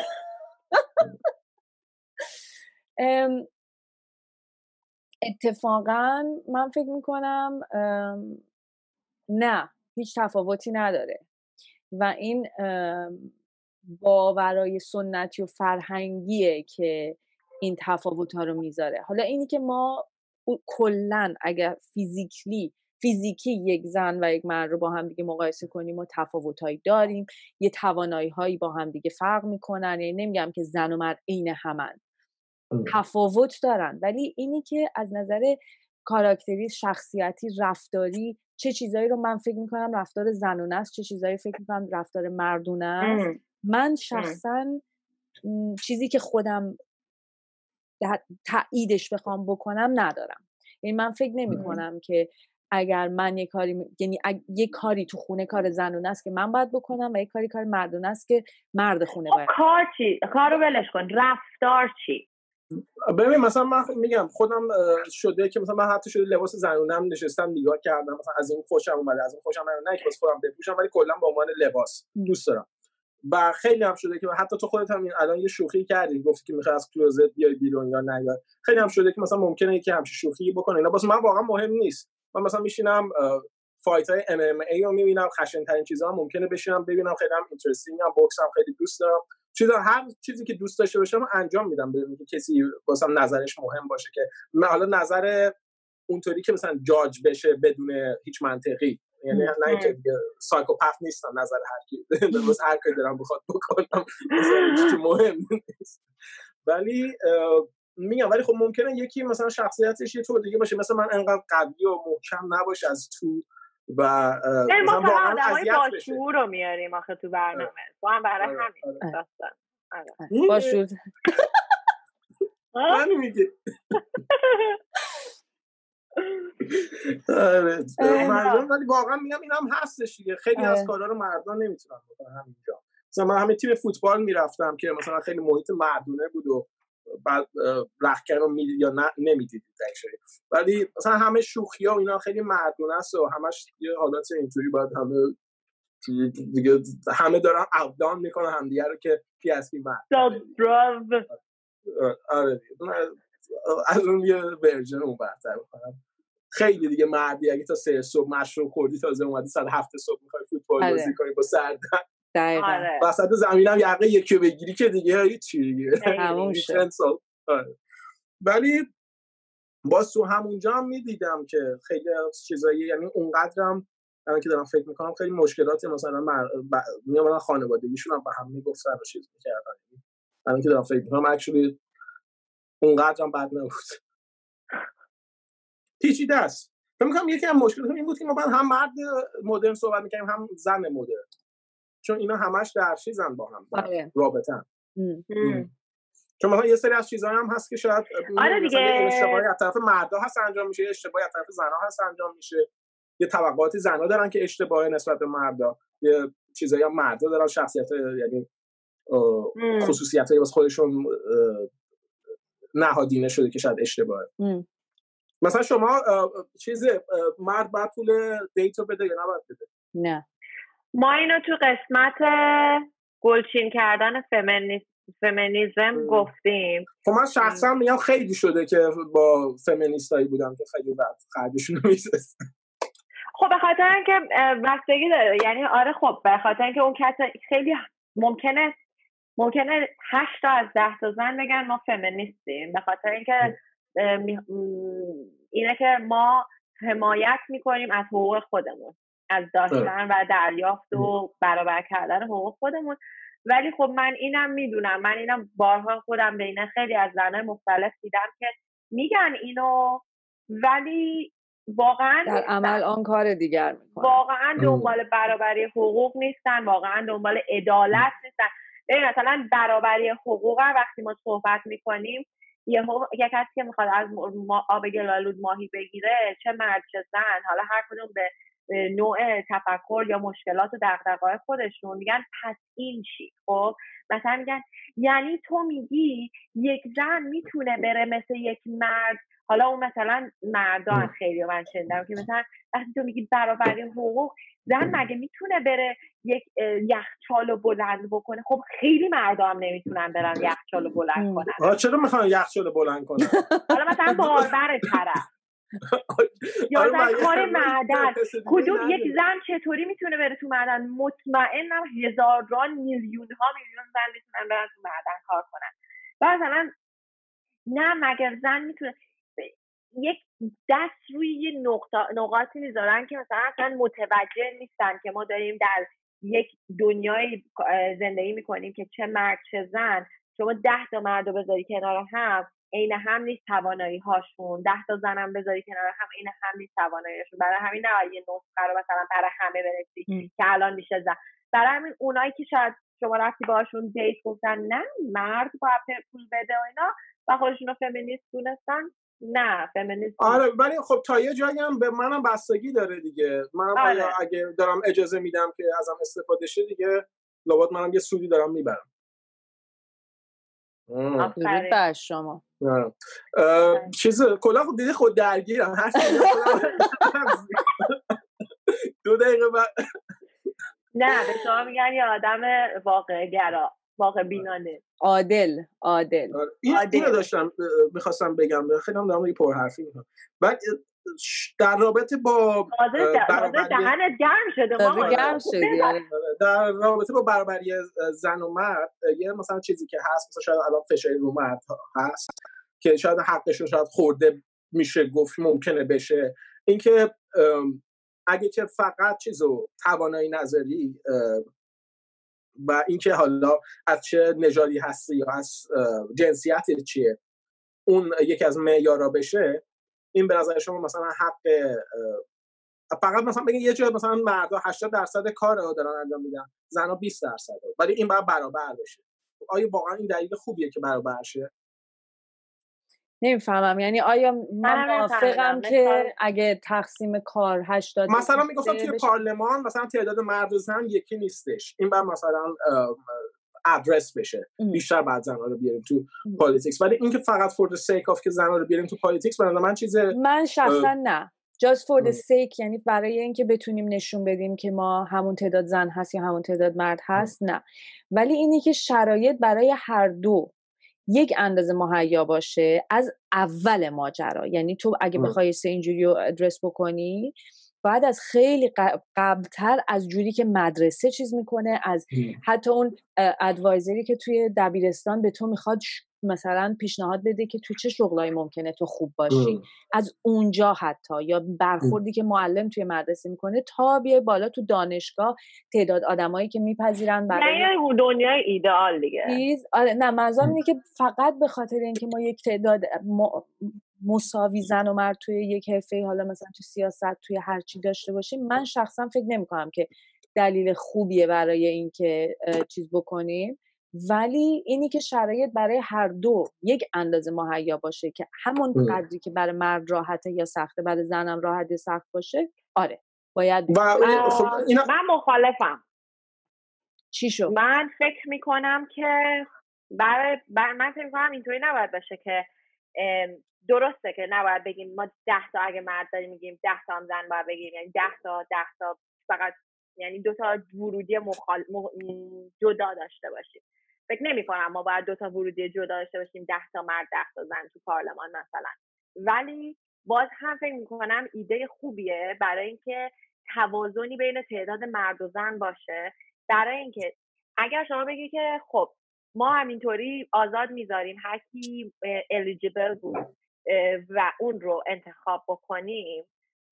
اتفاقا من فکر میکنم نه هیچ تفاوتی نداره و این باورای سنتی و فرهنگیه که این تفاوت‌ها رو میذاره. حالا اینی که ما کلن اگر فیزیکلی فیزیکی یک زن و یک مرد رو با هم دیگه مقایسه کنیم و تفاوت‌هایی داریم، یه توانایی‌هایی با هم دیگه فرق میکنن، یعنی نمیگم که زن و مرد عین همن، تفاوت دارن، ولی اینی که از نظر کاراکتری، شخصیتی، رفتاری چه چیزایی رو من فکر میکنم رفتار زنونه است، چه چیزایی فکر میکنم رفتار مردونه است، من شخصا چیزی که خودم تاییدش بخوام بکنم ندارم. یعنی من فکر نمیکنم که اگر من یه کاری یعنی یه کاری تو خونه کار زنونه است که من باید بکنم و یه کاری کار مردونه است که مرد خونه باید. کار چی؟ کارو ولش کن، رفتار چی؟ ببین مثلا من میگم خودم شده که مثلا من حتی شده لباس زنونم نشستم نگاه کردم، مثلا از این خوشم اومده، از این خوشم نمیاد، نه که واسه خودم بپوشم ولی کلا به عنوان لباس دوست دارم. و خیلی هم شده که حتی تو خودت هم الان یه شوخی کردی گفتی که میخوای از کلوزت بیای بیرون یا نیای، خیلی هم شده که مثلا ممکنه یکی همچین شوخی بکنه، اینا واسه من واقعا مهم نیست. من مثلا میشینم فایت های ام ام ای رو میبینم، خشن ترین چیزا هم ممکنه بشینم ببینم، خیلی هم اینترستینگ هم، بوکس هم خیلی دوست دارم، چیزا هر چیزی که دوست داشته باشم انجام میدم بدون که کسی واسم نظرش مهم باشه، که حالا نظر اونطوری که مثلا جاج بشه بدون هیچ منطقی، یعنی نه اینکه دیگه سایکوپت نیستم نظر هر کی واسه هر کاری دارم بخواد بکنم چیزی مهم نیست. ولی میگم ولی خب ممکنه یکی مثلا شخصیتش یه طور دیگه باشه، مثلا من انقدر قوی و محکم نباشه از تو و مثلا واقعا اذیت بشه. شعور رو میاریم آخه تو برنامه تو هم برای همین داستان باشور من میگه مردم، ولی واقعا میگم اینم هستش دیگه، خیلی از کارا رو مردان نمیتونن بکنن همینجا. مثلا من همین تیم فوتبال میرفتم که مثلا خیلی محیط مردونه بود و بعد رختکن رو میدید یا نه نمیدید اکچولی، ولی مثلا همه شوخی ها و اینا خیلی مردونه است و همش یه حالت اینطوری باید همه دیگه همه دارن اپدان میکنن همدیگه رو که کی از کی مرد. آره از اون یه ورژن اون برتر بکنم. خیلی دیگه مردی اگه تا سه صبح مشروب خوردی تازه اومدی ساعت هفت صبح میخوای فوتبال بازی کنی با سردرد دقیقاً وسط زمینم یقه یکی بگیری که دیگه هیچی دیگه تموم شد. ولی باز تو همونجا هم میدیدم که خیلی چیزایی، یعنی اونقدرم الان که دارم فکر میکنم خیلی مشکلاتی مثلا مر... ب... میامدن خانوادگیشون هم به هم میگفتن و چیز میکردن. الان که دارم فکر میکنم اکچولی اونقدرم بد نبود، پیچیده است. فکر میکنم یکی از مشکلات این بود که ما بعد هم مرد مدرن صحبت میکنیم هم زن مدرن، چون اینا همش در چیزن با هم رابطن. چون مثلا یه سری از چیزایی هم هست که شاید آره دیگه اشتباهی از طرف مردا هست انجام میشه، اشتباهی از طرف زنا هست انجام میشه، یه طبقاتی زنا دارن که اشتباهی نسبت به مردا، یه چیزایی هم مردا دارن شخصیت یعنی خصوصیتایی واسه خودشون نهادینه شده که شاید اشتباهه. مثلا شما چیز مرد باید پول دیتو بده یا نباید بده؟ نه ما اینو تو قسمت گلچین کردن فمینیسم فمینیسم گفتیم. خب من شخصا میگم خیلی شده که با فمینیستایی بودم که خیلی بعد خرجشون رو می‌رسن. خب به خاطر اینکه بستگی داره، یعنی آره خب به خاطر اینکه اون کس خیلی ممکنه ممکنه هشت تا از ده تا زن بگن ما فمینیستیم، به خاطر اینکه اینه که ما حمایت میکنیم از حقوق خودمون، از داشتن و دریافت و برابر کردن حقوق خودمون. ولی خب من اینم میدونم، من اینم بارها خودم بین خیلی از زنای مختلف دیدم که میگن اینو ولی واقعا در عمل آن کار دیگر میکنن، واقعا دنبال برابری حقوق نیستن، واقعا دنبال عدالت نیستن. ببین مثلا برابری حقوق وقتی ما صحبت میکنیم، یه یک کسی که میخواد از ما آب گلالود ماهی بگیره، چه مرد چه زن، حالا هر کدوم به نوع تفکر یا مشکلات و دغدغه‌های خودشون میگن پس این چی؟ خب مثلا میگن یعنی تو میگی یک زن میتونه بره مثل یک مرد، حالا اون مثلا مردان خیلی من شنیدم که مثلا وقتی تو میگی برابری حقوق، زن مگه میتونه بره یک یخچالو بلند بکنه؟ خب خیلی مردا هم نمیتونن برن یخچالو بلند کنن. آ چرا میخوان یخچالو بلند کنن؟ حالا مثلا باربر طرف یا زن کار معدن، کدوم یک زن چطوری میتونه بره تو معدن؟ مطمئنم هزاران میلیون ها میلیون زن میتونن برن تو معدن کار کنن. و مثلا نه مگر زن میتونه یک دست روی یه نقطه نقاطی میذارن که مثلا اصلا متوجه نیستن که ما داریم در یک دنیای زندگی میکنیم که چه مرد چه زن، شما ده تا مرد رو بذاری کنار هم عین هم نیست توانایی هاشون، ده تا زنم بذاری کنار هم عین هم نیست توانایی هاشون. برای همین نه یه نسخه رو مثلا برای همه برسی که الان میشه زن. برای همین اونایی که شاید شما رفتی باهاشون دیت گفتن نه مرد باید پول بده و اینا و خودشون رو فمینیست دونستن، نه فمینیست. آره ولی خب تا یه جایی هم به منم بستگی داره دیگه. منم آره. اگه دارم اجازه میدم که ازم استفاده شه دیگه لابد منم یه سودی دارم میبرم. درود بر شما. چیز کلا خود دیدی خود درگیرم هر چیزی دو دقیقه بعد نه به شما میگن یه آدم واقع گرا، واقع بینانه، عادل عادل این اینو داشتم میخواستم بگم، خیلی هم دارم یه پر حرفی میکنم. بعد در رابطه با برابری دهنت گرم شده ما گرم شدی در رابطه با برابری زن و مرد یه مثلا چیزی که هست مثلا شاید الان فشاری رو مرد هست که شاید حقشون شاید خورده میشه گفت ممکنه بشه، اینکه اگه که فقط چیزو توانایی نظری و اینکه حالا از چه نژادی هستی یا از جنسیت چیه اون یکی از معیارا بشه، این به نظر شما مثلا حق فقط مثلا بگین یه جای مثلا مردا هشتاد درصد کار رو دارن انجام میدن، زنا بیست درصد، ولی این باید برابر بشه. آیا واقعا این دلیل خوبیه که برابر شه؟ نمیفهمم. یعنی آیا من موافقم که اگه تقسیم کار هشتاد مثلا میگفتم توی پارلمان مثلا تعداد مرد و زن یکی نیستش، این بعد مثلا ادرس بشه ام. بیشتر بعد زن‌ها رو بیاریم تو پالیتیکس، ولی اینکه فقط for the sake of که زن‌ها رو بیاریم تو پالیتیکس برای من چیز من شخصا نه just for the sake، یعنی برای اینکه بتونیم نشون بدیم که ما همون تعداد زن هست یا همون تعداد مرد هست ام. نه، ولی اینی که شرایط برای هر دو یک اندازه مهیا باشه از اول ماجرا. یعنی تو اگه بخوای سه اینجوری رو ادرس بکنی باید از خیلی قبلتر از جوری که مدرسه چیز میکنه، از حتی اون ادوایزری که توی دبیرستان به تو میخواد مثلا پیشنهاد بده که تو چه شغلایی ممکنه تو خوب باشی ام. از اونجا حتی یا برخوردی که معلم توی مدرسه میکنه تا بیای بالا تو دانشگاه تعداد آدمایی که میپذیرن برای نه دنیای ایدئال دیگه. آره نه منظورم اینه که فقط به خاطر اینکه ما یک تعداد ما مساوی زن و مرد توی یک حرفه، حالا مثلا توی سیاست توی هر چی داشته باشیم، من شخصا فکر نمی‌کنم که دلیل خوبیه برای اینکه چیز بکنیم، ولی اینی که شرایط برای هر دو یک اندازه مهیا باشه که همون قدری که برای مرد راحته یا سخته برای زنم راحت یا سخت باشه، آره باید. خب اینا... من مخالفم. چی شو؟ من فکر میکنم که برای بر من فکر میکنم اینطوری نباید باشه که درسته که نباید بگیم ما ده تا اگه مرد داریم میگیم ده تا هم زن باید بگیم، یعنی ده تا ده تا فقط یعنی دو تا ورودی مخال... م... جدا داشته باشیم. فکر نمی کنم ما باید دو تا ورودی جدا داشته باشیم، ده تا مرد ده تا زن تو پارلمان مثلا، ولی باز هم فکر میکنم ایده خوبیه برای اینکه توازنی بین تعداد مرد و زن باشه، برای اینکه اگر شما بگی که خب ما همینطوری آزاد میذاریم هر کی الیجیبل بود و اون رو انتخاب بکنیم،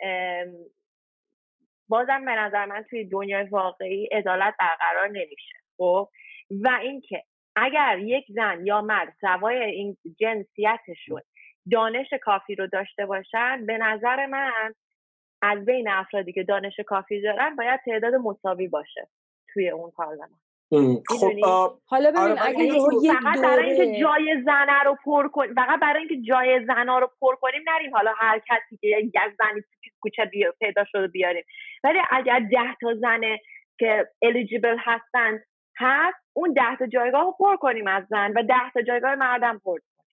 بازم به نظر من توی دنیای واقعی عدالت برقرار نمیشه. خب و اینکه اگر یک زن یا مرد سوای این جنسیتشون دانش کافی رو داشته باشن، به نظر من از بین افرادی که دانش کافی دارن باید تعداد مساوی باشه توی اون پارلمان. خب حالا ببین اگه یک دوره فقط برای اینکه جای زنه رو پر کنیم، فقط برای اینکه جای زنا رو پر کنیم نریم حالا هر کسی که یک زنی کوچه بیا پیدا شده بیاریم، ولی اگر ده تا زنه که الیجیبل هستن هست، اون ده تا جایگاه رو پر کنیم از زن و ده تا جایگاه مردم پر کنیم.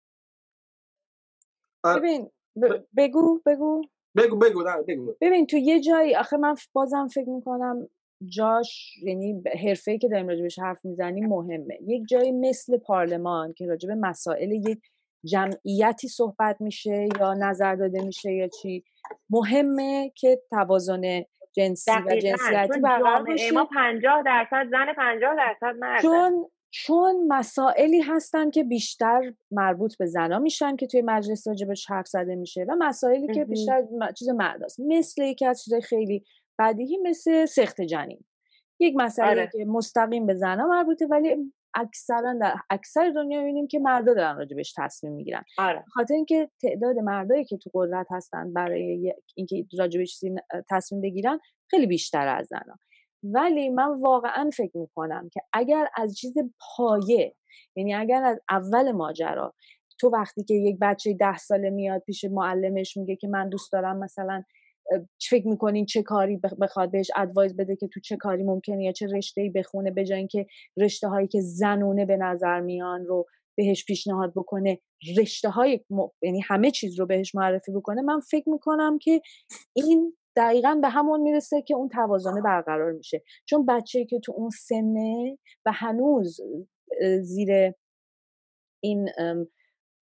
ببین بگو بگو بگو بگو نه بگو ببین تو یه جایی آخه من بازم فکر میکنم جاش، یعنی حرفه‌ای که داریم راجبش حرف میزنیم مهمه. یک جایی مثل پارلمان که راجب مسائل یک جمعیتی صحبت میشه یا نظر داده میشه یا چی، مهمه که توازن جنسی و جنسیتی برقرار بشه. ما پنجاه درصد زن پنجاه درصد مرد، چون چون مسائلی هستن که بیشتر مربوط به زنا میشن که توی مجلس راجبش حرف زده میشه و مسائلی که بیشتر چیز مرداست، مثل یکی از چیزای خیلی بدیهی مثل سقط جنین، یک مسئله آره. که مستقیم به زنا مربوطه ولی اکثرا در اکثر دنیا می‌بینیم که مردا دارن راجبش تصمیم میگیرن. آره. خاطر اینکه تعداد مردایی که تو قدرت هستن برای اینکه راجبش تصمیم بگیرن خیلی بیشتر از زنا. ولی من واقعا فکر میکنم که اگر از چیز پایه، یعنی اگر از اول ماجرا تو وقتی که یک بچه ده ساله میاد پیش معلمش میگه که من دوست دارم مثلا فکر میکنین چه کاری بخواد بهش ادوایز بده که تو چه کاری ممکنه یا چه رشته‌ای بخونه، به جای اینکه رشته هایی که زنونه به نظر میان رو بهش پیشنهاد بکنه، رشته های م... یعنی همه چیز رو بهش معرفی بکنه، من فکر میکنم که این دقیقاً به همون میرسه که اون توازنه برقرار میشه. چون بچه‌ای که تو اون سنه و هنوز زیر این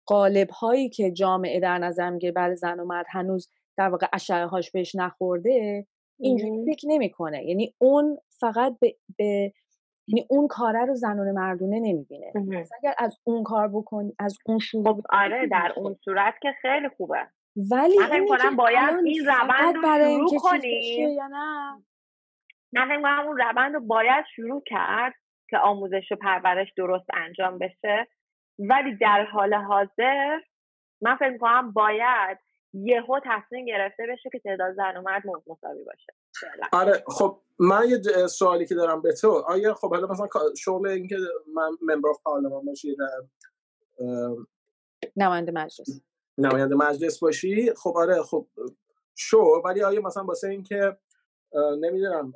قالب هایی که جامعه در نظر میگیره برای زن و مرد هنوز در واقع اشعه هاش بهش نخورده، اینجوری فکر نمیکنه. یعنی اون فقط به, به یعنی اون کاره رو زنونه مردونه نمیبینه. اگر از اون کار بکنی، از اون شروع خب آره در اون صورت که خیلی خوبه، ولی من فکر کنم باید این روند رو شروع کنیم یا نه من فکر کنم اون روند رو باید شروع کرد که آموزش و پرورش درست انجام بشه، ولی در حال حاضر من فکر کنم باید یهو تصمیم گرفته بشه که تعداد زن و مرد مساوی باشه. آره خب من یه سوالی که دارم به تو، آیا خب حالا مثلا شغل این که من ممبر آف پارلمان باشی، نماینده مجلس نماینده مجلس باشی، خب آره خب شو، ولی آیا مثلا واسه این که نمیدونم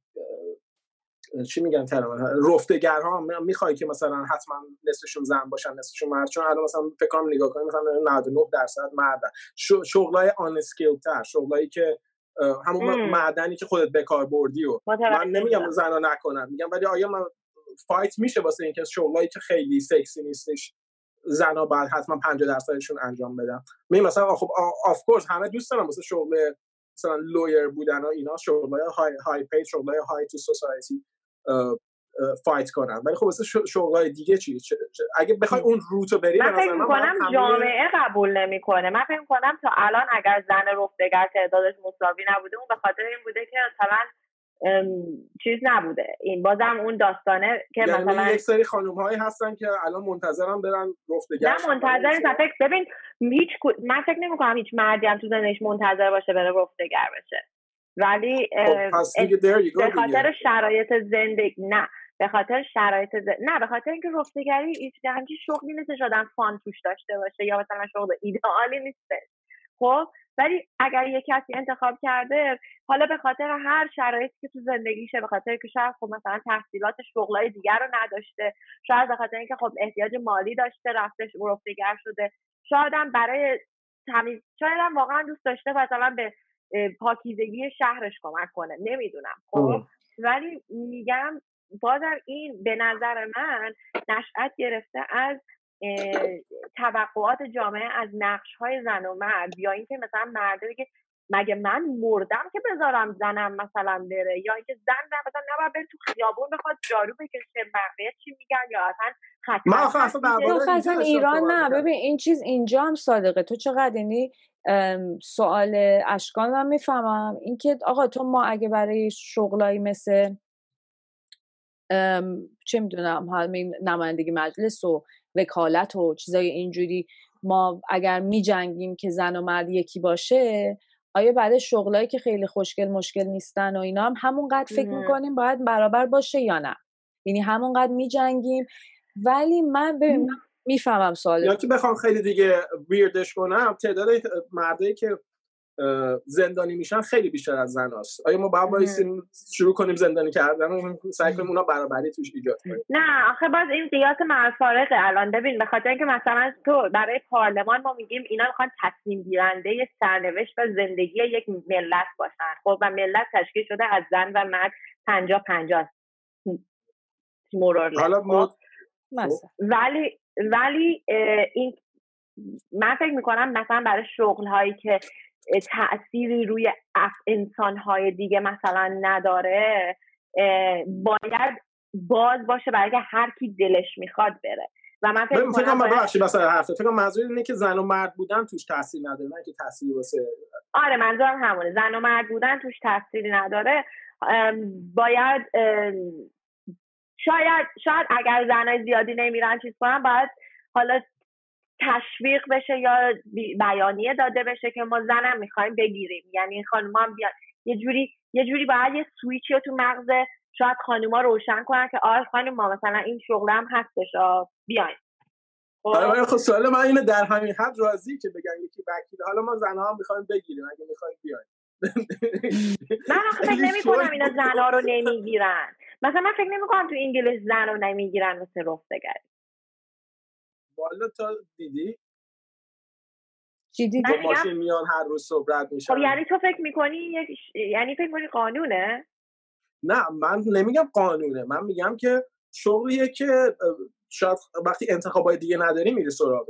چی میگن کلمه رفتگرها میخوای که مثلا حتما نصفشون زن باشن نصفشون مرد؟ چون الان مثلا فکر کنم نگاه کنیم مثلا نود و نه درصد مردن، شغلای آن اسکیل تر، شغلایی که همون ام. معدنی که خودت به کار بردی و من نمیگم زنا نکنن، میگم ولی آیا من فایت میشه واسه اینکه شغلایی که خیلی سکسی نیستش زنا بعد حتما پنجاه درصدشون انجام بدن؟ می مثلا خب آف کورس همه دوست دارن مثلا شغل مثلا لویر بودن و اینا، شغلای های های پی، شغلای های تو سوسایتی فایت کنن، ولی خب مثلا شغلای دیگه چی؟ اگه بخوای اون روتو بری من فکر می‌کنم جامعه قبول نمی‌کنه. من فکر می‌کنم تا الان اگر زن رفتگر تعدادش مساوی نبوده اون به خاطر این بوده که مثلا چیز نبوده، این بازم اون داستانه که یعنی مثلا یک سری خانم‌هایی هستن که الان منتظرن برن رفتگر. نه منتظر نیستن. فکر ببین هیچ من فکر نمی‌کنم هیچ مردی هم تو زندگیش منتظر باشه بره رفتگر بشه، ولی به خاطر شرایط زندگی نه به خاطر شرایط ز... نه به خاطر اینکه رفتگری هیچ همچین شغلی نیست شدن فان توش داشته باشه یا مثلا شغل ایدئالی نیسته. خب ولی اگر یک کسی انتخاب کرده حالا به خاطر هر شرایطی که تو زندگیشه، به خاطر که شاید خب مثلا تحصیلات شغلای دیگر رو نداشته، شاید به خاطر اینکه خب احتیاج مالی داشته رفتش رفتگر شده، شاید هم برای تمیز، شاید هم واقعا دوست داشته مثلا به پاکیزگی شهرش کمک کنه، نمیدونم. خب ولی میگم بازم این به نظر من نشأت گرفته از توقعات جامعه از نقش‌های زن و مرد، یا اینکه مثلا مرده بگه مگه من مردم که بذارم زنم مثلا بره، یا اینکه زن مثلا نباید بره تو خیابون بخواد جارو بکشه، بقیه چی میگن، یا اصلا حتما اصلا اصلا ایران نه. ببین این چیز اینجا هم صادقه. تو چقدر یعنی سوال اشکان من میفهمم اینکه آقا تو ما اگه برای شغلایی مثل چه میدونم همین نمایندگی مجلس و وکالت و چیزای اینجوری ما اگر میجنگیم که زن و مرد یکی باشه، آیا برای شغلایی که خیلی خوشگل مشکل نیستن و اینا هم همونقدر فکر میکنیم باید برابر باشه یا نه؟ یعنی همونقدر میجنگیم؟ ولی من ببین میفهمم سوالت. یا که بخوام خیلی دیگه ویردش کنم، تعداد مردایی که زندانی میشن خیلی بیشتر از زناست. آیا ما باید بایستیم شروع کنیم زندانی کردن و سعی کنیم اونا برابری توش ایجاد کنیم؟ نه آخه باز این قیاس معفارقه الان. ببین به خاطر اینکه مثلا تو برای پارلمان ما میگیم اینا میخوان تصمیم گیرنده سرنوشت و زندگی یک ملت باشن. خب و ملت تشکیل شده از زن و مرد پنجاه پنجاه مورال. حالا خب ولی ولی این من فکر میکنم مثلا برای شغل هایی که تأثیری روی انسان‌های دیگه مثلا نداره باید باز باشه برای که هر کی دلش میخواد بره. و من فکر می‌کنم باید ببخشید مثلا حرف فکر کنم منظور اینه که زن و مرد بودن توش تأثیر نداره، نه که تأثیری واسه آره منظورم همونه، زن و مرد بودن توش تأثیری نداره. باید شاید شاید اگر زنای زیادی نمیرن چیز کنن باید حالا تشویق بشه یا بیانیه داده بشه که ما زنم میخوایم بگیریم، یعنی خانوما هم بیان یه جوری یه جوری باید یه سویچی رو تو مغز شاید خانوما روشن کنن که آره خانوما مثلا این شغلم هستش آ بیاین. آره خب سوال من اینه در همین حد راضی که بگن یکی وکیل حالا ما زنها هم میخوایم بگیریم اگه میخوایم بیاین. من فکر نمی‌کنم اینا زنها رو نمیگیرن. مثلا من فکر نمی‌کنم تو انگلیس زن رو نمیگیرن مثل رفتگری. والا تا دیدی؟ چی دیدی؟ ماشین میان هر روز صبح رد میشن. خب یعنی تو فکر میکنی یک یعنی فکر میکنی قانونه؟ نه من نمیگم قانونه، من میگم که شغلیه که شاید وقتی انتخابای دیگه نداری میری سراغش.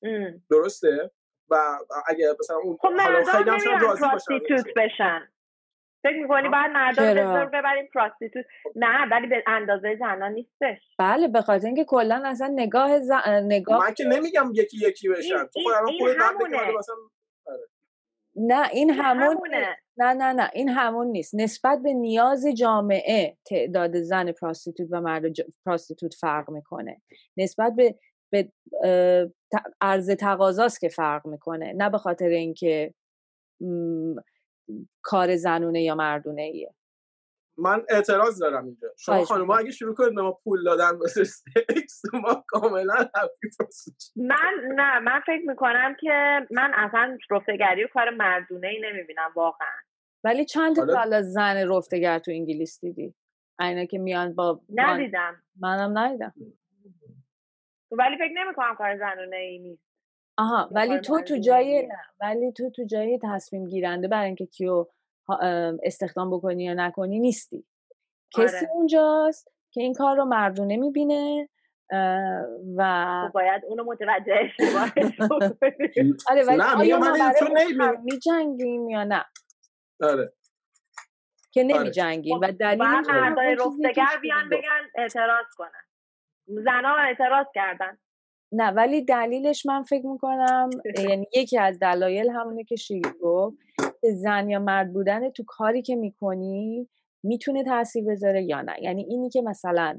درسته؟ و اگه مثلا اون خب حالا خیلی هم شاید راضی باشن پراستیتوت بشن. فکر می‌کنی بعد مردا رو بذار ببریم پراستیتوت؟ نه ولی به اندازه زنان نیستش. بله به خاطر اینکه کلا اصلا نگاه ز... نگاه من که نمیگم یکی یکی بشن. تو این, خودت این همونه. مثلا نه این همون همونه. نه نه نه این همون نیست. نسبت به نیاز جامعه تعداد زن پراستیتوت و مرد ج... پراستیتوت فرق میکنه. نسبت به به عرضه تقاضاست که فرق میکنه، نه به خاطر اینکه م... کار زنونه یا مردونه ایه. من اعتراض دارم اینجا. شما خانم‌ها اگه شروع کنید به ما پول دادن واسه سکس ما کاملا هپی پروستیتوت. من نه من فکر میکنم که من اصلا رفتگری و کار مردونه‌ای نمیبینم واقعا. ولی چند تا حالا زن رفتگر تو انگلیس دیدی؟ اینا که میان با ندیدم. منم ندیدم. ولی فکر نمیکنم کار زنونه‌ای نیست. آها ولی تو تو جای نه ولی تو تو جای تصمیم گیرنده برای اینکه کیو استخدام بکنی یا نکنی نیستی. آره. کسی اونجاست که این کار رو مردونه میبینه و خب باید اونو متوجه شی. آره ولی آیا ما برای میجنگیم یا نه؟ آره که نمیجنگیم و دلیلش مردای رفتگر بیان بگن اعتراض کنن. زنا اعتراض کردن. نه ولی دلیلش من فکر میکنم یعنی یکی از دلایل همونه که شیری گفت که زن یا مرد بودن تو کاری که میکنی میتونه تاثیر بذاره یا نه. یعنی اینی که مثلا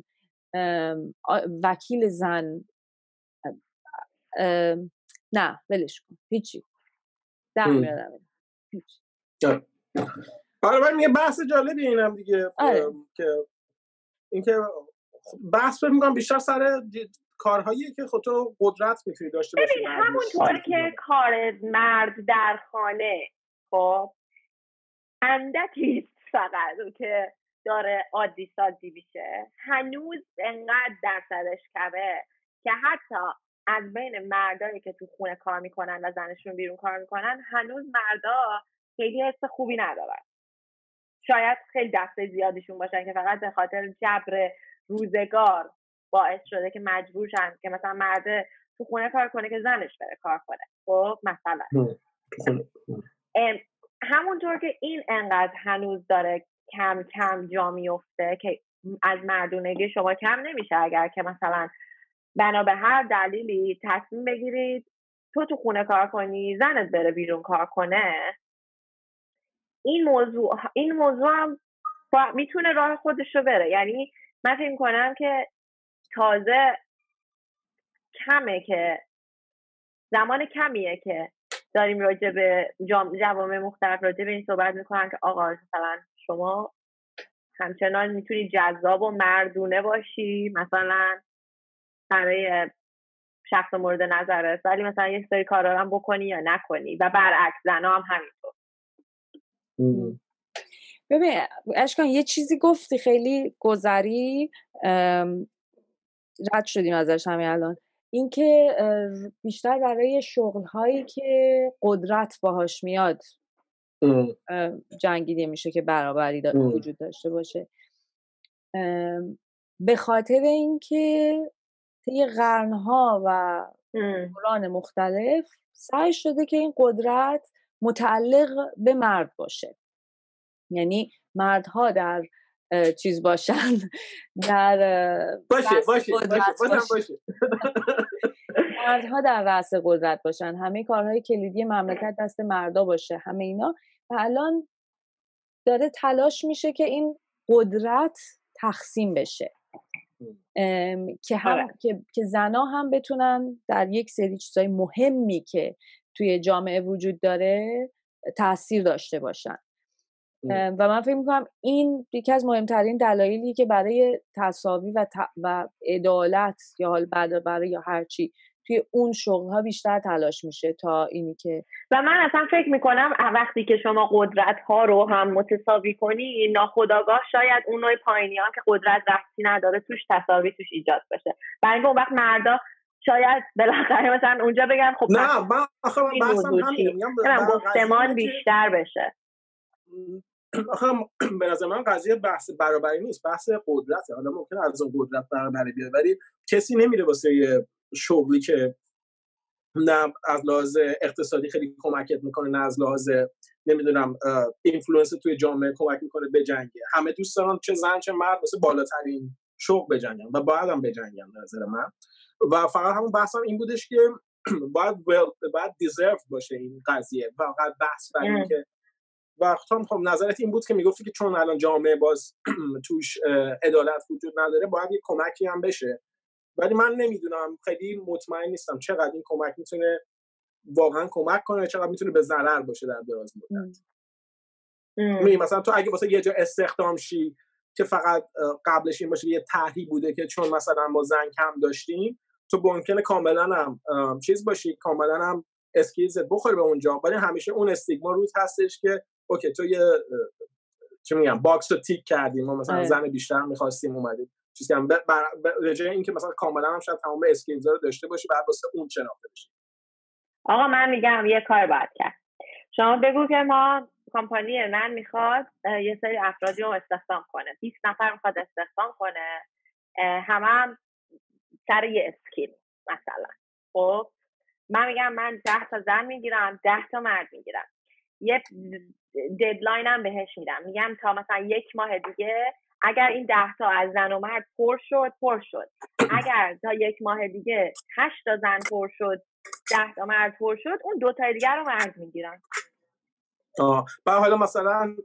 وکیل زن نه ولش کن هیچی در میادم هیچ. آره من میگه بحث جالبی اینم دیگه که اینکه بحث فکر میکنم بیشتر سر کارهایی که خود تو قدرت میتونی داشته باشی. ببین همونطور که کار مرد در خانه خب اندکی فقط که داره عادی سازی میشه، هنوز انقدر درصدش کمه که حتی از بین مردایی که تو خونه کار میکنن و زنشون بیرون کار میکنن هنوز مردا خیلی حس خوبی ندارن. شاید خیلی دسته زیادیشون باشن که فقط به خاطر جبر روزگار باعث شده که مجبور شن که مثلا مرد تو خونه کار کنه که زنش بره کار کنه. خب مثلا همونطور که این انقدر هنوز داره کم کم جا میفته که از مردونگی شما کم نمیشه اگر که مثلا بنا به هر دلیلی تصمیم بگیرید تو تو خونه کار کنی زنت بره بیرون کار کنه. این موضوع این موضوع هم میتونه راه خودش رو بره. یعنی من فکر می‌کنم که تازه کمه که زمان کمیه که داریم راجع به جوامع مختلف راجع به این صحبت میکنن که آقا مثلا شما همچنان میتونی جذاب و مردونه باشی مثلا برای شخص مورد نظرت، ولی مثلا یک سری کارا هم بکنی یا نکنی و برعکس زنا هم همینطور. ببین اشکان یه چیزی گفتی خیلی گذری رد شدیم ازش همین الان، اینکه بیشتر برای شغل‌هایی که قدرت باهاش میاد جنگیده میشه که برابری دا وجود داشته باشه، به خاطر اینکه طی قرن‌ها و دوران مختلف سعی شده که این قدرت متعلق به مرد باشه. یعنی مردها در چیز باشن در باشه باشه باشه باشه مردها در رأس قدرت باشن، همه کارهای کلیدی مملکت دست مردا باشه، همه اینا. و الان داره تلاش میشه که این قدرت تقسیم بشه که هم که که زنا هم بتونن در یک سری چیزای مهمی که توی جامعه وجود داره تأثیر داشته باشن. و من فکر میکنم این یکی از مهمترین دلایلی که برای تساوی و, ت... و عدالت یا حال بعد برای یا هر چی توی اون شغل‌ها بیشتر تلاش میشه تا اینی که و من اصلا فکر میکنم وقتی که شما قدرت‌ها رو هم متساوی کنی ناخودآگاه شاید اون نوع پایینی ها که قدرت رفتی نداره توش تساوی توش ایجاد بشه. برای اینکه اون وقت مردا شاید بالاخره مثلا اونجا بگن خب نه من آخه بحثم همینه، میگم گفتمان بیشتر بشه. آخه به نظر من قضیه بحث برابری نیست، بحث قدرته. حالا ممکنه از اون قدرت برابری بیاد ولی کسی نمیره واسه یه شغلی که نه از لحاظ اقتصادی خیلی کمکت میکنه، نه از لحاظ نمیدونم اینفلوئنس توی جامعه کمک میکنه بجنگه. همه دوست دارن چه زن چه مرد واسه بالاترین شوق بجنگن و باید هم بجنگن به نظر من. و فقط همون بحثم این بودش که باید باید دیزرو باشه این قضیه، فقط بحث بر این که وقتا خب نظرت این بود که میگفتی که چون الان جامعه باز توش عدالت وجود نداره باید یه کمکی هم بشه، ولی من نمیدونم، خیلی مطمئن نیستم چقدر این کمک میتونه واقعا کمک کنه، چقدر میتونه به ضرر باشه در دراز مدت. می مثلا تو اگه واسه یه جا استخدام شی که فقط قبلش این باشه یه طرحی بوده که چون مثلا ما زن کم داشتیم، تو ممکنه کاملا هم چیز باشی، کاملا هم اسکیلزت بخوره به اونجا، ولی همیشه اون استیگما روت هستش که اوکی تو یه چی میگم باکس رو تیک کردیم، ما مثلا زن بیشتر می‌خواستیم اومدیم چیز کنم به جای اینکه مثلا کاملا هم شاید تمام اسکیلزا رو داشته باشی بعد واسه اون شناخته بشی. آقا من میگم یه کار باید کرد. شما بگو که ما کمپانی من میخواد یه سری افرادی رو استخدام کنه، بیست نفر میخواد استخدام کنه، همه هم سر یه اسکیل مثلا. خب من میگم من ده تا زن میگیرم ده تا مرد میگیرم، یه ددلاین هم بهش میدم، میگم تا مثلا یک ماه دیگه اگر این ده تا از زن و مرد پر شد پر شد، اگر تا یک ماه دیگه هشت تا زن پر شد ده تا مرد پر شد، اون دو تا دیگه رو مرد میگیرن. آه بعد حالا مثلا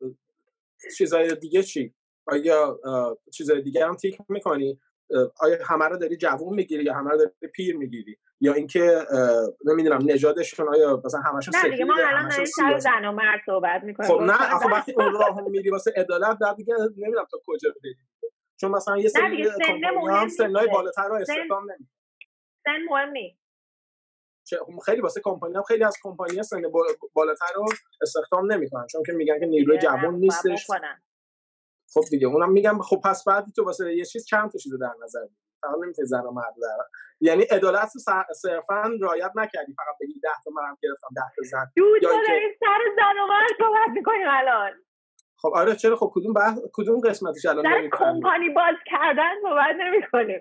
چیزای دیگه چی؟ آیا چیزای دیگه هم تیک میکنی؟ آیا همه رو داری جوون میگیری یا همه رو داری پیر میگیری، یا اینکه نمیدونم نژادشون آیا مثلا همشون سفیده؟ نه دیگه ما الان داریم سر زن و مرد صحبت میکنیم. خب نه آخه وقتی اون راهو میری واسه عدالت بعد دیگه نمیدونم تا کجا بری، چون مثلا یه سری کمپانی‌ها هم سنای بالاتر رو استخدام نمی‌کنن. سن مهم نیست. خیلی واسه کمپانی‌ها خیلی از کمپانی‌ها سن بالاتر رو استخدام نمی‌کنن چون که میگن که نیروی جوان نیستش. خب دیگه اونم میگم خب پس بعد تو واسه یه چیز چند تا چیز در نظر بگیری، فقط نمی‌تونی زن و مرد در، یعنی عدالت صرفاً رعایت نکردی، فقط بگی ده تا مرد گرفتم ده تا زن. یا اینکه سر زن و مرد صحبت می‌کنیم الان. خب آره چرا، خب کدوم بحث کدوم قسمتش الان نمی‌فهمی؟ در کمپانی باز کردن صحبت نمی‌کنیم.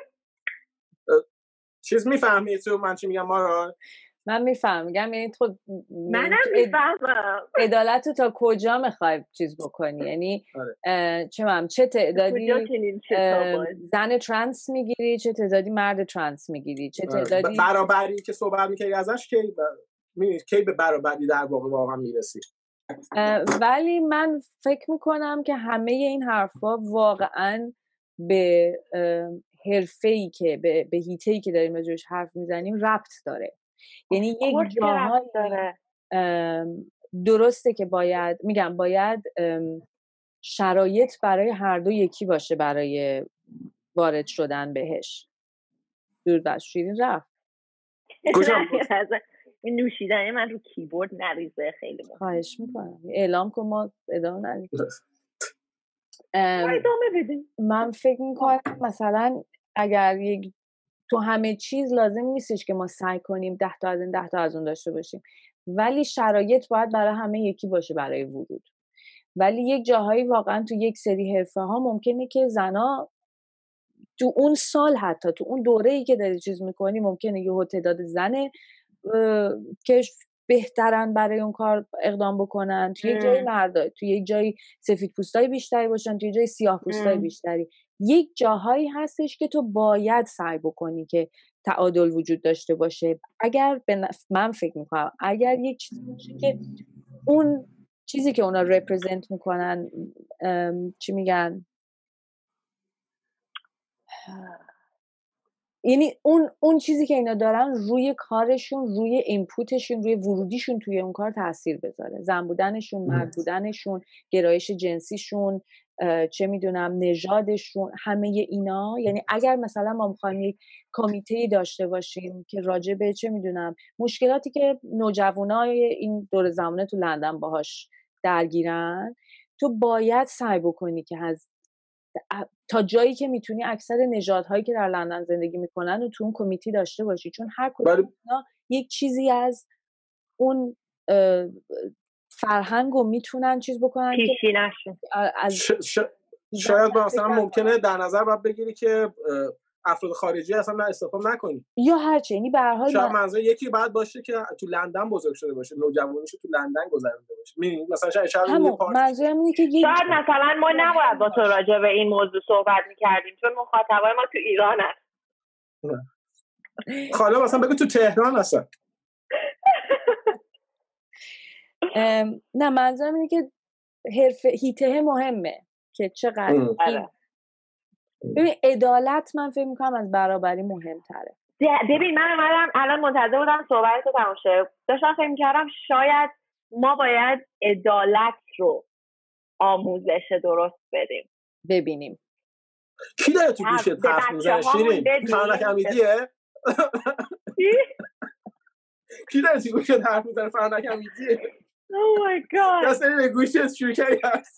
چیز میفهمی تو من چی میگم؟ ما من میفهم میگم یعنی تو منم میفهمم عدالت رو تا کجا میخوای چیز بکنی، یعنی چه مم چه تعدادی زن ترنس میگیری، چه تعدادی مرد ترنس میگیری، چه تعدادی برابری که صحبت میکنی ازش کی ب... کی به برابری در واقع واقعا میرسی. ولی من فکر میکنم که همه این حرفا واقعا به حرفه‌ای که به به هیته‌ای که داریم راجعش حرف میزنیم ربط داره. یعنی یک جاهایی درسته که باید میگم باید شرایط برای هر دو یکی باشه برای وارد شدن بهش. دور بس شیرین رفت این نوشیدنی من رو کیبورد نریزه، خیلی مهم. خواهش میکنم اعلام کن ما ادامه ندیم. من فکر میکنم مثلا اگر یک تو همه چیز لازم نیستش که ما سعی کنیم ده تا از این ده تا از اون داشته باشیم، ولی شرایط باید برای همه یکی باشه برای ورود. ولی یک جاهایی واقعا تو یک سری حرفه ها ممکنه که زنا تو اون سال حتی تو اون دوره‌ای که داری چیز میکنی ممکنه یه تعداد زنه که بهترن برای اون کار اقدام بکنن، تو یک جای مردا، تو یک جای سفید پوستای بیشتری باشن، تو یک جای سیاه پوستای بیشتری. یک جاهایی هستش که تو باید سعی بکنی که تعادل وجود داشته باشه. اگر به نف... من فکر میکنم اگر یک چیزی باشه که اون چیزی که اونا رپرزنت میکنن چی میگن، یعنی اون اون چیزی که اینا دارن روی کارشون، روی اینپوتشون، روی ورودیشون توی اون کار تاثیر بذاره، زن بودنشون، مرد بودنشون، گرایش جنسیشون، چه میدونم نژادشون، همه اینا. یعنی اگر مثلا ما میخوایم یک کمیته داشته باشیم که راجع به چه میدونم مشکلاتی که نوجوانای این دور زمانه تو لندن باهاش درگیرن، تو باید سعی بکنی که از تا جایی که میتونی اکثر نژادهایی که در لندن زندگی میکنن و تو اون کمیتی داشته باشی، چون هر کدوم اینا یک چیزی از اون فرهنگ رو میتونن چیز بکنن پیشی نشون. ش... ش... شاید مثلا ممکنه در نظر باید بگیری که افراد خارجی اصلا نه استفاده نکنی یا هر چه، یعنی به هر حال شاید منظور یکی بعد باشه که تو لندن بزرگ شده باشه، نوجوانیشو تو لندن گذرونده باشه. می‌بینید مثلا شاید شاید همون منظورم اینه که یک... شاید مثلا ما نباید با تو راجع به این موضوع صحبت می‌کردیم چون مخاطبای ما تو ایرانن. حالا مثلا بگو تو تهران هستن. نه منظورم اینه که حرفه هیته مهمه که چقدر این... ببین عدالت من فکر میکنم از برابری مهمتره. ببین من اومدم الان منتظر بودم صحبت تو تموم شه، داشتم فکر میکردم شاید ما باید عدالت رو آموزش درست بدیم. ببینیم کی داره تو گوشت حرف میزنه؟ شیرین فرنک امیدیه؟ کی داره تو گوشت حرف میزنه؟ فرنک امیدیه؟ Oh my god. دست داری به گوشت شروع کردی هست.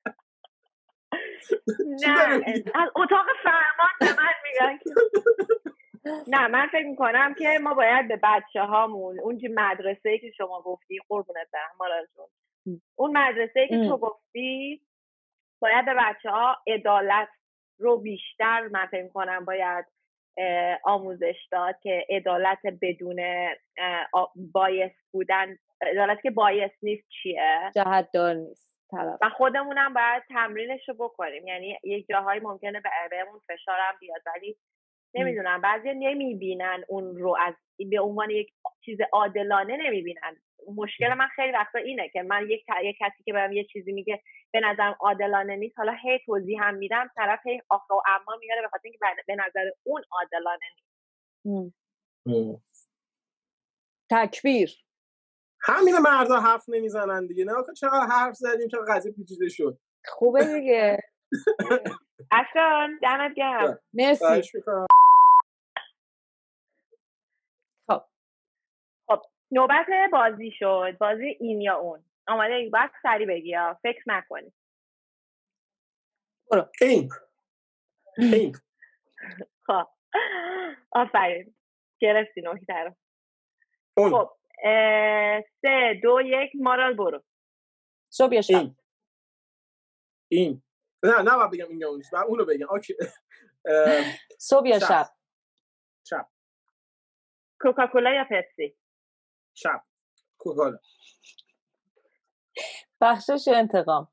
نه از اتاق فرمان به من میگن که نه من فکر میکنم که ما باید به بچه هامون اون مدرسه‌ای که شما گفتی قربونت برم مارال جون، اون مدرسه‌ای که تو گفتی باید به بچه ها عدالت رو بیشتر من فکر میکنم باید آموزش داد که عدالت بدون بایس بودن، عدالت که بایس نیست چیه؟ جهت دار نیست طرف. و خودمونم باید تمرینش رو بکنیم. یعنی یک جاهایی ممکنه بهمون فشارم بیاد ولی نمیدونم بعضی نمیبینن اون رو از به عنوان یک چیز عادلانه نمیبینن. مشکل من خیلی وقتا اینه که من یک یک کسی که بهم یه چیزی میگه به نظرم عادلانه نیست، حالا هی توضیح هم میدم طرف هی آخه و اما میاره به خاطر اینکه به نظر اون عادلانه نیست. تکبیر. همین مردا حرف نمیزنن دیگه. نه آخه چقدر حرف زدیم چقدر قضیه پیچیده شد. خوبه دیگه. اشکان دمت گرم. مرسی. خب خب نوبت بازی شد. بازی این یا اون. آماده ای؟ باید سری بگی یا فکر نکنی. برو. این. این. خب آفرین گرفتی نکته رو. خب سه دو یک مارال برو. صبح یا شب؟ این. این. نه نه باید بگم این یا اونیست باید اونو بگم. اوکی. صبح یا شب؟ شب. کوکاکولا یا پپسی؟ شب. کوکاکولا. بخشش یا انتقام؟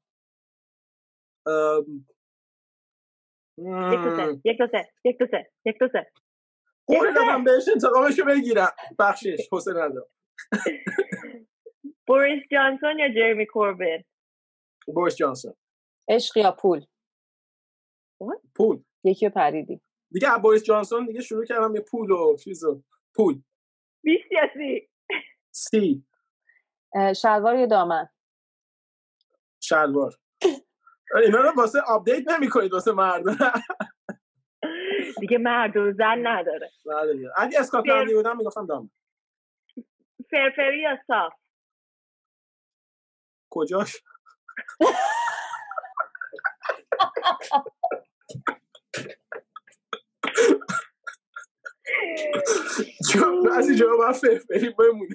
یک دو سه یک دو سه یک دو سه یک دو سه قول دادم بهش انتقامشو بگیرم. بخشش حوصله ندارم. بوریس جانسون یا جرمی کوربین؟ بوریس جانسون. عشق یا پول؟ پول. یکی رو پریدی دیگه بوریس جانسون دیگه شروع کردم به پول و چیزو. پول. بیست یا سی؟ سی. شلوار یا دامن؟ شلوار. اینا رو واسه آپدیت نمی‌کنید واسه مردان. دیگه مرد و زن نداره. نداره. اگه اسکاتلندی بودم میگفتم دامن. فرفری یا صاف؟ کجاش؟ چون بعضی جا باید فرفری بمونه.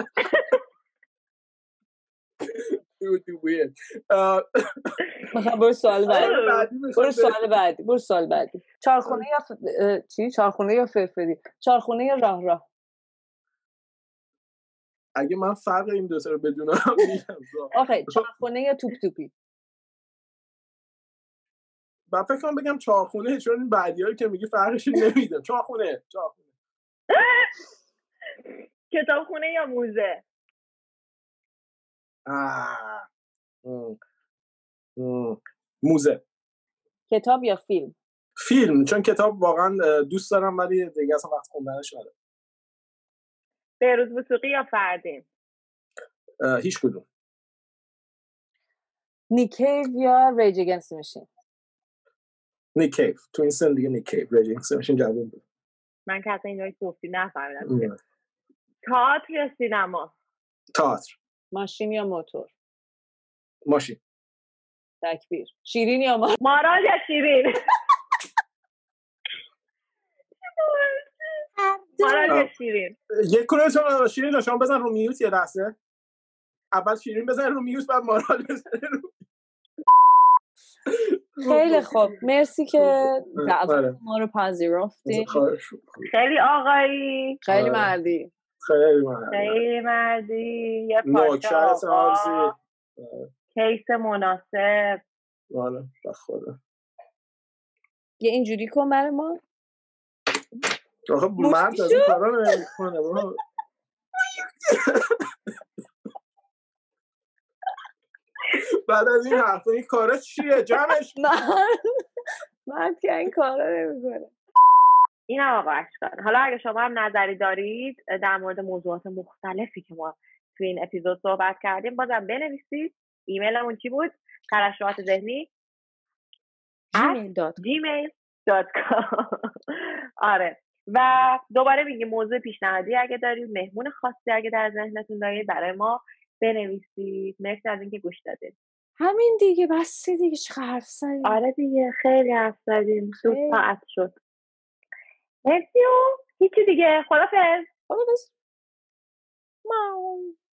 میخوام برو سوال بعدی. برو سوال بعدی. برو سوال بعدی. چارخونه یا ف... چی؟ چارخونه یا فرفری؟ چارخونه یا راه راه؟ اگه من فرق این دو تا رو بدونم میگم. آخه چارخونه یا توپ توپی؟ من فکر کنم بگم چارخونه چون این بعدی‌ها که میگی فرقش نمیدونم. چارخونه. چارخونه. کتابخونه یا موزه؟ آه. ام. ام. موزه. کتاب یا فیلم؟ فیلم چون کتاب واقعا دوست دارم ولی دیگه اصلا وقت خوندنش ندارم. بهروز وثوقی یا فردین؟ هیچ کدوم. نیک کیو یا ریج اگینست ماشین؟ نیک کیو. تو این سن دیگه نیک کیو. ریج اگینست ماشین جواب بود. من که اصلا اینو گفتی نفهمیدم. تئاتر یا سینما؟ تئاتر. ماشین یا موتور؟ ماشین. تکبیر. شیرین یا مارال؟ مارال یا شیرین؟ مارال یا شیرین؟ یک کنه شما شیرین شما بزن رو میوت یه لحظه. اول شیرین بزن رو میوت بعد مارال بزن رو خیلی خوب، مرسی که دعوت ما رو پذیرفتی. خیلی آقایی، خیلی مردی، خیلی مردی، خیلی مردی. یه پاچه آقا، کیس مناسب. والا بخدا یه اینجوری کن برای ما. آخه مرد از این کارا نمیکنه. بعد از این حرفا این کارا چیه جمعش؟ مرد که این کارا نمیکنه. این هم آقا اشکان. حالا اگه شما هم نظری دارید در مورد موضوعات مختلفی که ما توی این اپیزود صحبت کردیم بازم بنویسید. ایمیلمون چی بود؟ ترشحات ذهنی جیمیل دات کام. آره، و دوباره میگیم موضوع پیشنهادی اگه دارید، مهمون خاصی اگه در ذهنتون دارید برای ما بنویسید. مرسی از اینکه گوش دادید. همین دیگه، بس دیگه چه حرف زدیم. آره دیگه خیلی حرف زدیم، دو ساعت شد. مرسی و هیچی دیگه. خدافظ. خدافظ. ماو.